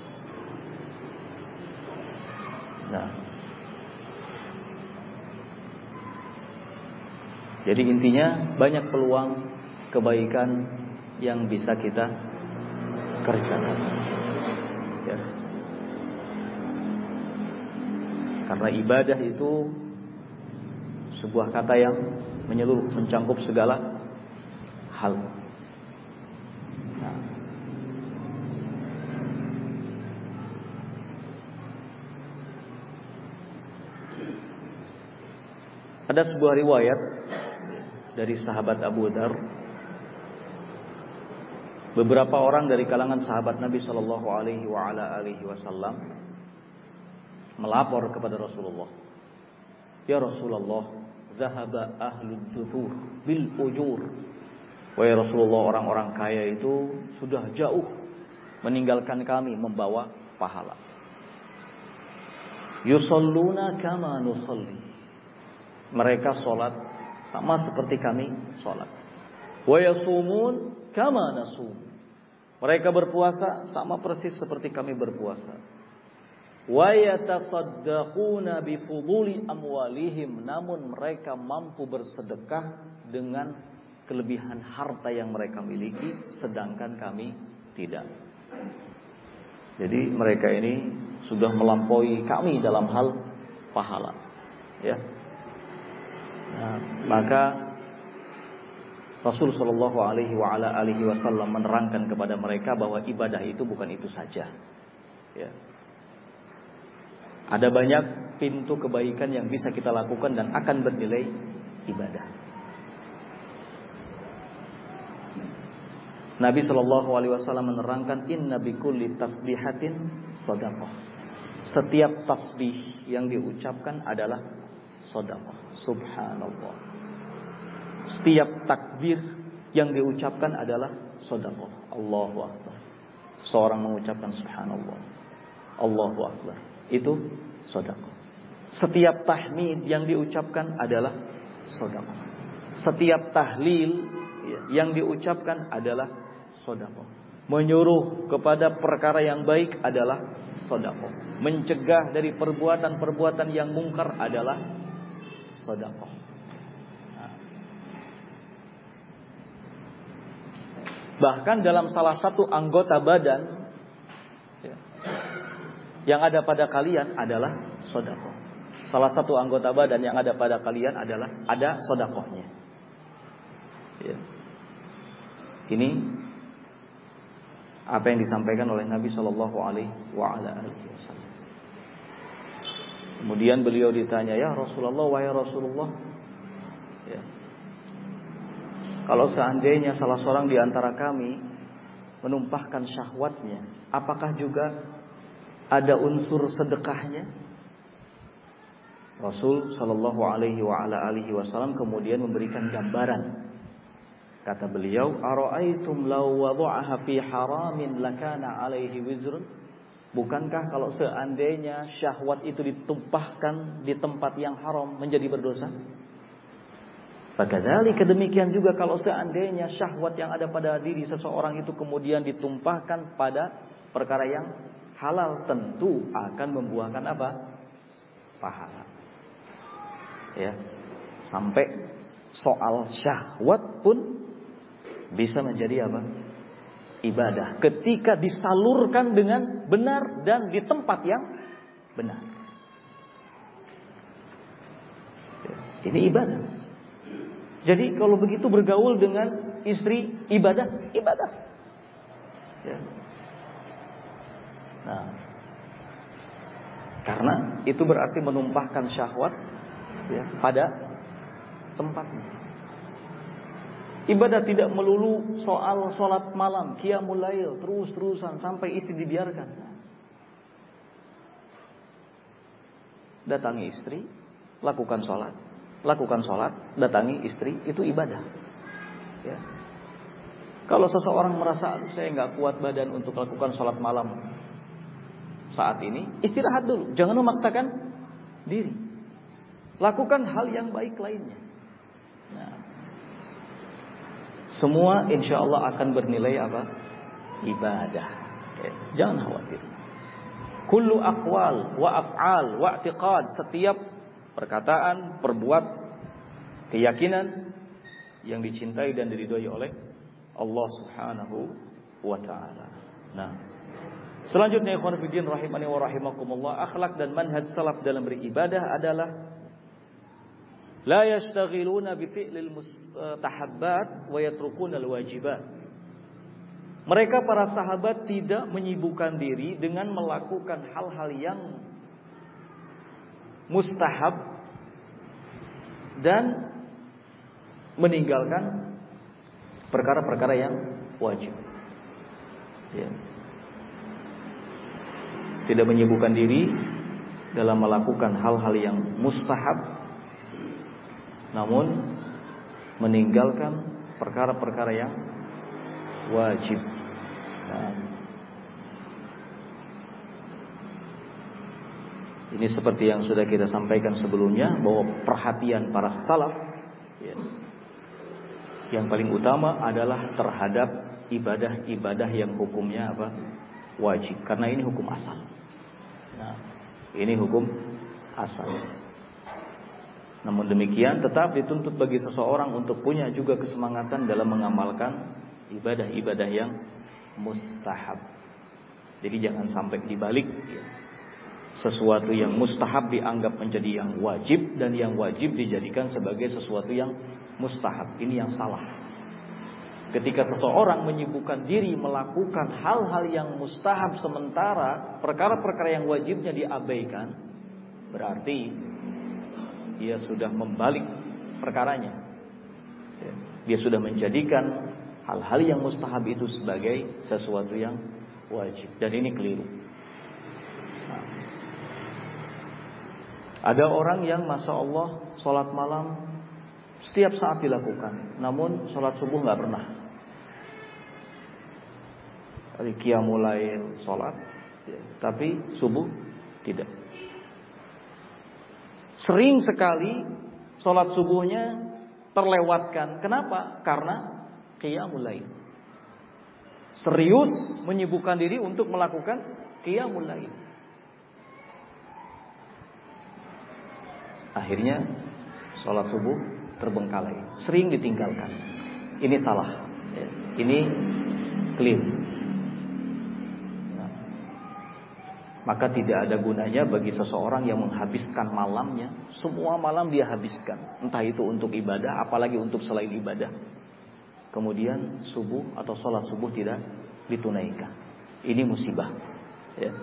Nah, jadi intinya banyak peluang kebaikan yang bisa kita kerjakan. Ya. Karena ibadah itu sebuah kata yang menyeluruh, mencakup segala hal. Nah. Ada sebuah riwayat dari sahabat Abu Dzar. Beberapa orang dari kalangan sahabat Nabi Shallallahu Alaihi Wasallam melapor kepada Rasulullah. Ya Rasulullah, zahaba ahlud duthur bil ujur. Wahai Rasulullah, orang-orang kaya itu sudah jauh meninggalkan kami membawa pahala. Yusalluna kama nusalli. Mereka sholat sama seperti kami sholat. Wa yasumun kama nasum. Mereka berpuasa sama persis seperti kami berpuasa. Wa yatasaddaquna bi fuduli amwalihim. Namun mereka mampu bersedekah dengan kelebihan harta yang mereka miliki, sedangkan kami tidak. Jadi mereka ini sudah melampaui kami dalam hal pahala. Ya. Nah, maka Rasul Shallallahu Alaihi Wasallam menerangkan kepada mereka bahwa ibadah itu bukan itu saja. Ya. Ada banyak pintu kebaikan yang bisa kita lakukan dan akan bernilai ibadah. Nabi Shallallahu Alaihi Wasallam menerangkan inna bikulli tasbihatin shadaqah. Setiap tasbih yang diucapkan adalah shadaqah. Subhanallah. Setiap takbir yang diucapkan adalah shadaqah. Allahu Akbar. Seorang mengucapkan subhanallah, Allahu Akbar, itu shadaqah. Setiap tahmid yang diucapkan adalah shadaqah. Setiap tahlil yang diucapkan adalah shadaqah. Menyuruh kepada perkara yang baik adalah shadaqah. Mencegah dari perbuatan-perbuatan yang mungkar adalah shadaqah. Bahkan dalam salah satu anggota badan yang ada pada kalian adalah shadaqah. Salah satu anggota badan yang ada pada kalian adalah ada shadaqahnya. Ya. Ini apa yang disampaikan oleh Nabi Shallallahu Alaihi Wasallam. Kemudian beliau ditanya, ya Rasulullah, wahai Rasulullah, ya, kalau seandainya salah seorang di antara kami menumpahkan syahwatnya, apakah juga ada unsur sedekahnya? Rasul Shallallahu Alaihi Wasallam kemudian memberikan gambaran. Kata beliau, ara'aitum law wada'aha fi haramin lakana alaihi wizrun. Bukankah kalau seandainya syahwat itu ditumpahkan di tempat yang haram menjadi berdosa? Bagadzalika, demikian juga kalau seandainya syahwat yang ada pada diri seseorang itu kemudian ditumpahkan pada perkara yang halal, tentu akan membuahkan apa? Pahala. Ya. Sampai soal syahwat pun bisa menjadi apa? Ibadah ketika disalurkan dengan benar dan di tempat yang benar. Ini ibadah. Jadi kalau begitu bergaul dengan istri ibadah. Ya. Nah, karena itu berarti menumpahkan syahwat ya, pada tempatnya. Ibadah tidak melulu soal sholat malam, qiyamul lail, terus-terusan sampai istri dibiarkan. Datangi istri, lakukan sholat, datangi istri, itu ibadah. Ya. Kalau seseorang merasa saya nggak kuat badan untuk lakukan sholat malam saat ini, istirahat dulu, jangan memaksakan diri. Lakukan hal yang baik lainnya. Nah, semua insya Allah akan bernilai apa? Ibadah. Oke. Jangan khawatir. Kullu aqwal wa af'al wa i'tiqad, setiap perkataan, perbuat, keyakinan yang dicintai dan diridhoi oleh Allah Subhanahu wa taala. Nah, selanjutnya ikhwan fillah rahimani wa rahimakumullah, akhlak dan manhaj salaf dalam beribadah adalah la yashtaghiluna bi fi'lil mustahabbat wa yatrukuna al-wajibat. Mereka para sahabat tidak menyibukkan diri dengan melakukan hal-hal yang mustahab dan meninggalkan perkara-perkara yang wajib. Ya. Tidak menyibukkan diri dalam melakukan hal-hal yang mustahab, namun meninggalkan perkara-perkara yang wajib. Nah, ini seperti yang sudah kita sampaikan sebelumnya, bahwa perhatian para salaf ya, yang paling utama adalah terhadap ibadah-ibadah yang hukumnya apa? Wajib, karena ini hukum asal. Nah, ini hukum asal. Namun demikian tetap dituntut bagi seseorang untuk punya juga kesemangatan dalam mengamalkan ibadah-ibadah yang mustahab. Jadi jangan sampai dibalik ya. Sesuatu yang mustahab dianggap menjadi yang wajib, dan yang wajib dijadikan sebagai sesuatu yang mustahab. Ini yang salah. Ketika seseorang menyibukkan diri melakukan hal-hal yang mustahab sementara perkara-perkara yang wajibnya diabaikan, berarti dia sudah membalik perkaranya. Dia sudah menjadikan hal-hal yang mustahab itu sebagai sesuatu yang wajib, dan ini keliru. Nah, ada orang yang masya Allah sholat malam setiap saat dilakukan, namun sholat subuh nggak pernah. Qiyamul lail sholat, ya, tapi subuh tidak. Sering sekali sholat subuhnya terlewatkan. Kenapa? Karena qiyamul lail. Serius menyibukkan diri untuk melakukan qiyamul lail. Akhirnya sholat subuh terbengkalai, sering ditinggalkan. Ini salah. Ini clean. Maka tidak ada gunanya bagi seseorang yang menghabiskan malamnya, semua malam dia habiskan, entah itu untuk ibadah, apalagi untuk selain ibadah, kemudian subuh atau sholat subuh tidak ditunaikan. Ini musibah ya.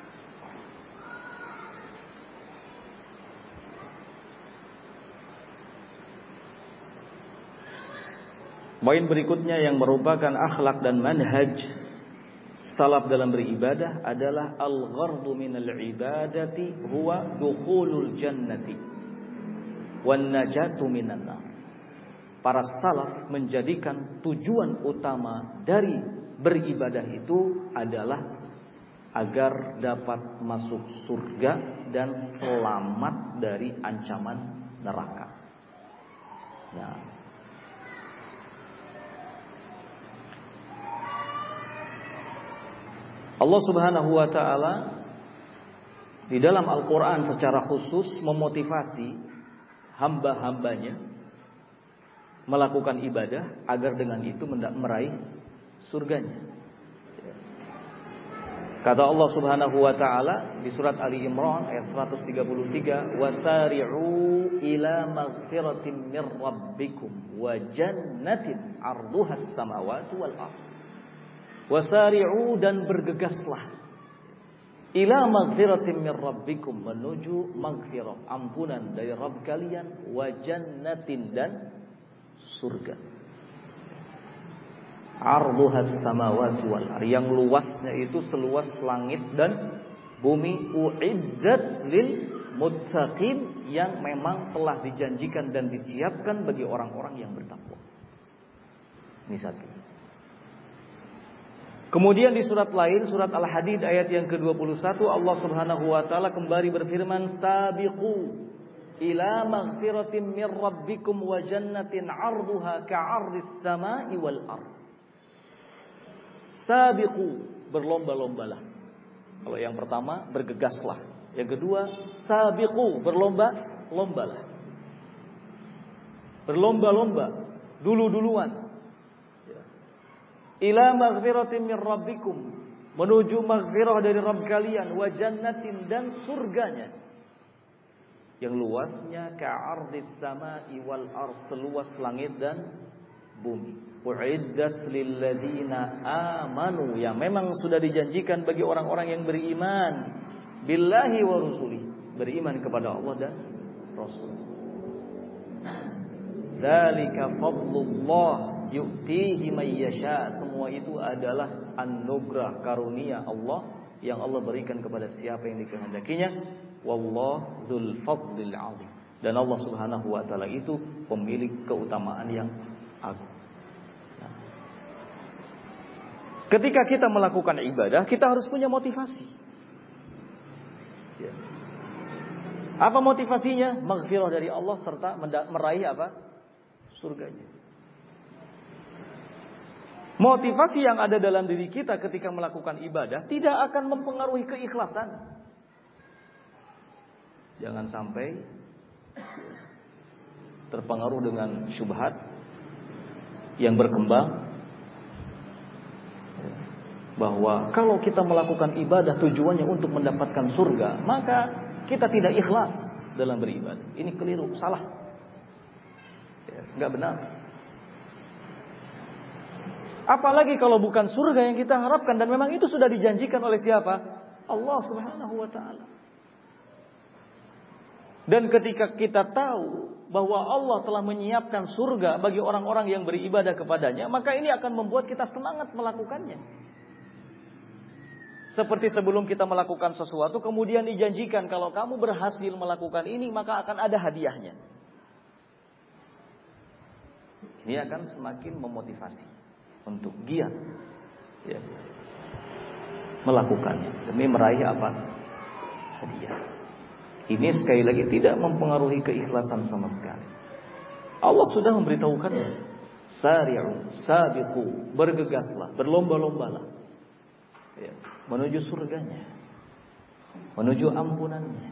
Poin berikutnya yang merupakan akhlak dan manhaj salaf dalam beribadah adalah al-ghardu minal ibadati huwa dukhulul jannati wan najatu minan nar. Para salaf menjadikan tujuan utama dari beribadah itu adalah agar dapat masuk surga dan selamat dari ancaman neraka. Nah, Allah Subhanahu wa taala di dalam Al-Qur'an secara khusus memotivasi hamba-hambanya melakukan ibadah agar dengan itu meraih surganya. Kata Allah Subhanahu wa taala di surat Ali Imran ayat 133, "Wasari'u ila maghfiratin mir rabbikum wa jannatin 'arduhas samawati wal ardh." Wasari'u, dan bergegaslah, ila maghfiratin mir rabbikum, menuju maghfirah, ampunan dari Rabb kalian, wa jannatin, dan surga. 'arduhas samawati wal ardh, yang luasnya itu seluas langit dan bumi, uiddat lil muttaqin, yang memang telah dijanjikan dan disiapkan bagi orang-orang yang bertakwa. Ini satu. Kemudian di surat lain, surat Al-Hadid ayat yang ke-21, Allah Subhanahu wa taala kembali berfirman, "Sabiqu ila maghfiratin min rabbikum wa jannatin 'arduha ka'ardis sama'i wal ardh." Sabiqu, berlomba-lombalah. Kalau yang pertama, bergegaslah. Yang kedua, sabiqu, berlomba-lombalah. Berlomba-lomba, dulu-duluan. Ila maghfiratin min rabbikum, menuju maghfirah dari Rabb kalian, wa jannatin, dan surganya yang luasnya ka'ardis sama'i wal ardh, seluas langit dan bumi. Uiddat lil ladzina amanu, yang memang sudah dijanjikan bagi orang-orang yang beriman billahi wa rusuli, beriman kepada Allah dan Rasul. Dzalika fadlullah yu'tihi may yasha, semua itu adalah anugerah karunia Allah yang Allah berikan kepada siapa yang dikehendakinya. Wallahu dzul fadlil 'adzim, dan Allah Subhanahu wa taala itu pemilik keutamaan yang agung. Ketika kita melakukan ibadah, kita harus punya motivasi. Apa motivasinya? Maghfirah dari Allah serta meraih apa? Surganya. Motivasi yang ada dalam diri kita ketika melakukan ibadah tidak akan mempengaruhi keikhlasan. Jangan sampai terpengaruh dengan syubhat yang berkembang, bahwa kalau kita melakukan ibadah tujuannya untuk mendapatkan surga, maka kita tidak ikhlas dalam beribadah. Ini keliru, salah, nggak benar. Apalagi kalau bukan surga yang kita harapkan, dan memang itu sudah dijanjikan oleh siapa? Allah Subhanahu wa taala. Dan ketika kita tahu bahwa Allah telah menyiapkan surga bagi orang-orang yang beribadah kepadanya, maka ini akan membuat kita semangat melakukannya. Seperti sebelum kita melakukan sesuatu, kemudian dijanjikan kalau kamu berhasil melakukan ini, maka akan ada hadiahnya. Ini akan semakin memotivasi untuk giat melakukannya demi meraih apa? Hadiah. Ini sekali lagi tidak mempengaruhi keikhlasan sama sekali. Allah sudah memberitahukannya. Sari'u, sabiqu, bergegaslah, berlomba-lombalah, menuju surganya, menuju ampunannya.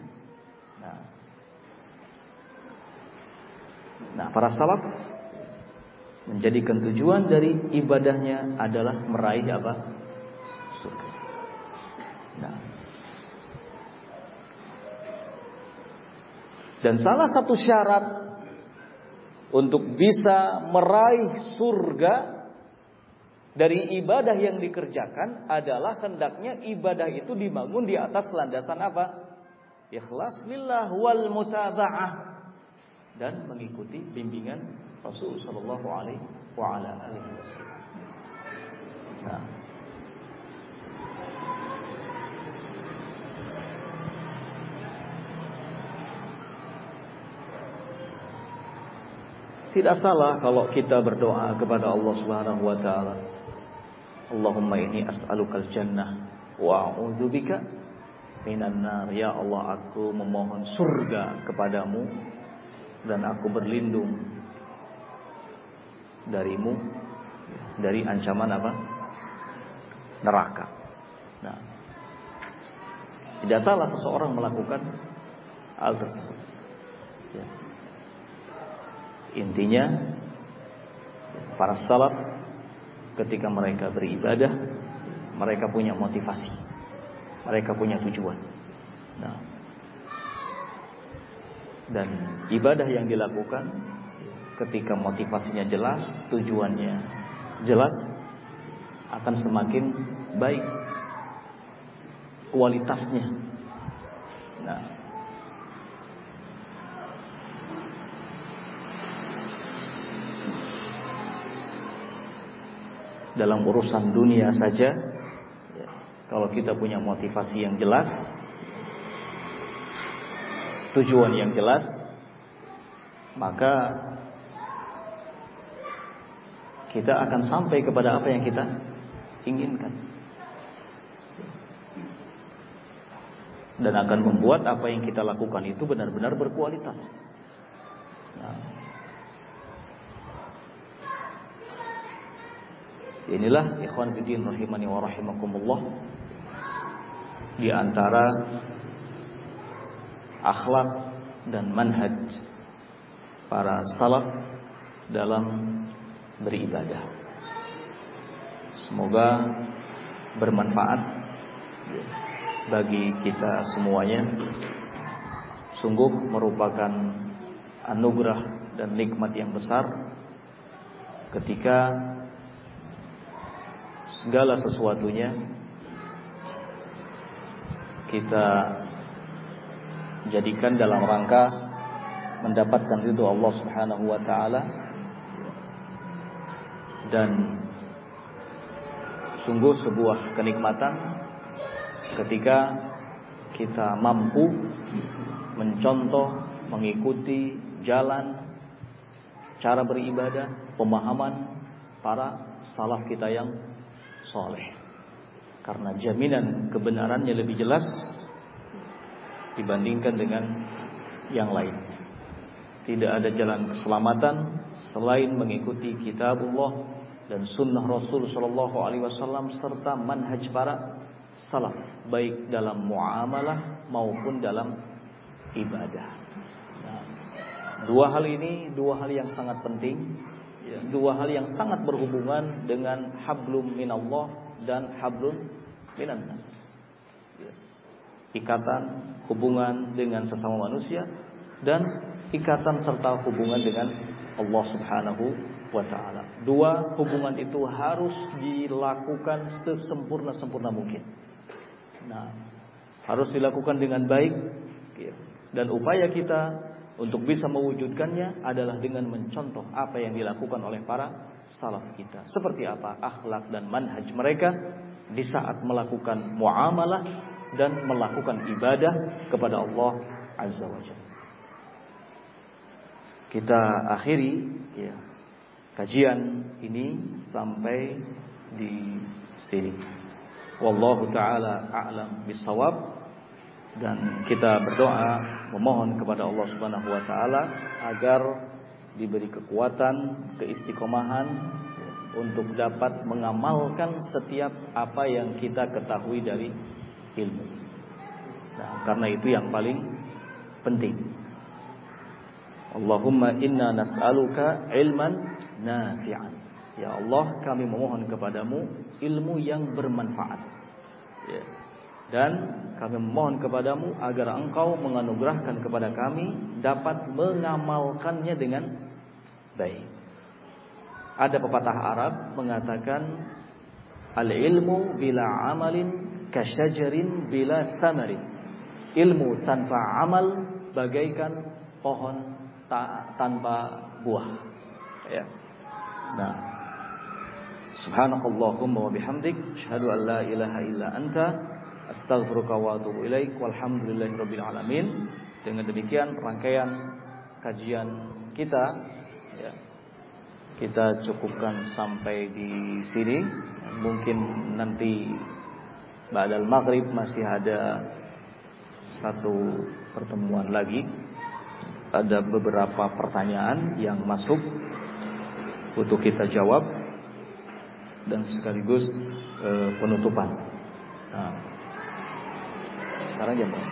Nah, para salaf menjadikan tujuan dari ibadahnya adalah meraih apa? Surga. Nah, dan salah satu syarat untuk bisa meraih surga dari ibadah yang dikerjakan adalah hendaknya ibadah itu dibangun di atas landasan apa? Ikhlas lillah wal mutaba'ah, dan mengikuti bimbingan Rasul sallallahu alaihi wa ala alihi wasallam. Nah, tidak salah kalau kita berdoa kepada Allah Subhanahu wa taala, Allahumma inni as'alukal jannah wa a'udzubika minan nar. Ya Allah, aku memohon surga kepadamu dan aku berlindung darimu dari ancaman apa? Neraka. Nah, tidak salah seseorang melakukan hal tersebut. Ya. Intinya, para salaf ketika mereka beribadah, mereka punya motivasi, mereka punya tujuan. Nah, dan ibadah yang dilakukan ketika motivasinya jelas, tujuannya jelas, akan semakin baik kualitasnya. Nah, dalam urusan dunia saja, kalau kita punya motivasi yang jelas, tujuan yang jelas, maka kita akan sampai kepada apa yang kita inginkan, dan akan membuat apa yang kita lakukan itu benar-benar berkualitas. Nah, inilah ikhwan fillah rahimani wa rahimakumullah, di antara akhlak dan manhaj para salaf dalam beribadah. Semoga bermanfaat bagi kita semuanya. Sungguh merupakan anugerah dan nikmat yang besar ketika segala sesuatunya kita jadikan dalam rangka mendapatkan ridho Allah Subhanahu wa taala, dan sungguh sebuah kenikmatan ketika kita mampu mencontoh, mengikuti jalan cara beribadah, pemahaman para salaf kita yang soleh. Karena jaminan kebenarannya lebih jelas dibandingkan dengan yang lain. Tidak ada jalan keselamatan selain mengikuti kitabullah dan sunnah Rasul sallallahu alaihi wasallam serta manhaj para salaf, baik dalam muamalah maupun dalam ibadah. Nah, dua hal ini dua hal yang sangat penting, dua hal yang sangat berhubungan dengan hablum minallah dan hablum minan nas. Ikatan hubungan dengan sesama manusia dan ikatan serta hubungan dengan Allah Subhanahu wa taala. Dua hubungan itu harus dilakukan sesempurna-sempurna mungkin. Nah, harus dilakukan dengan baik, dan upaya kita untuk bisa mewujudkannya adalah dengan mencontoh apa yang dilakukan oleh para salaf kita. Seperti apa akhlak dan manhaj mereka di saat melakukan muamalah dan melakukan ibadah kepada Allah Azza wa Jalla. Kita akhiri kajian ini sampai di sini. Wallahu taala a'lam bissawab, dan kita berdoa memohon kepada Allah Subhanahu wa taala agar diberi kekuatan, keistiqomahan untuk dapat mengamalkan setiap apa yang kita ketahui dari ilmu. Nah, karena itu yang paling penting. Allahumma inna nas'aluka ilman nafi'an. Ya Allah, kami memohon kepadamu ilmu yang bermanfaat. Dan kami memohon kepadamu agar engkau menganugerahkan kepada kami dapat mengamalkannya dengan baik. Ada pepatah Arab mengatakan, al-ilmu bila amalin kasyajarin bila thamarin. Ilmu tanpa amal bagaikan pohon tanpa buah. Nah, subhanakallahumma wa bihamdik, asyhadu an la ilaha illa anta, astaghfiruka wa atubu ilaik, walhamdulillahirabbil alamin. Dengan demikian rangkaian kajian kita kita cukupkan sampai di sini. Mungkin nanti ba'dal maghrib masih ada satu pertemuan lagi. Ada beberapa pertanyaan yang masuk untuk kita jawab, dan sekaligus penutupan. Nah, sekarang jam berapa?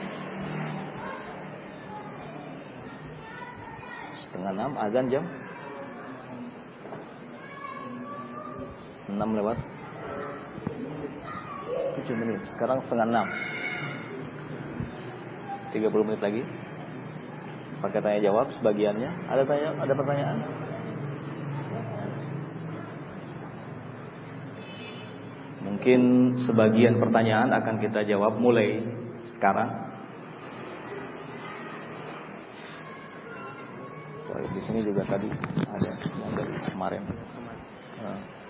5:30, azan jam 6 lewat 7 menit. Sekarang 5:30, 30 menit lagi pakai tanya jawab sebagiannya. Ada pertanyaan? Mungkin sebagian pertanyaan akan kita jawab mulai sekarang. Di sini juga tadi ada yang dari kemarin.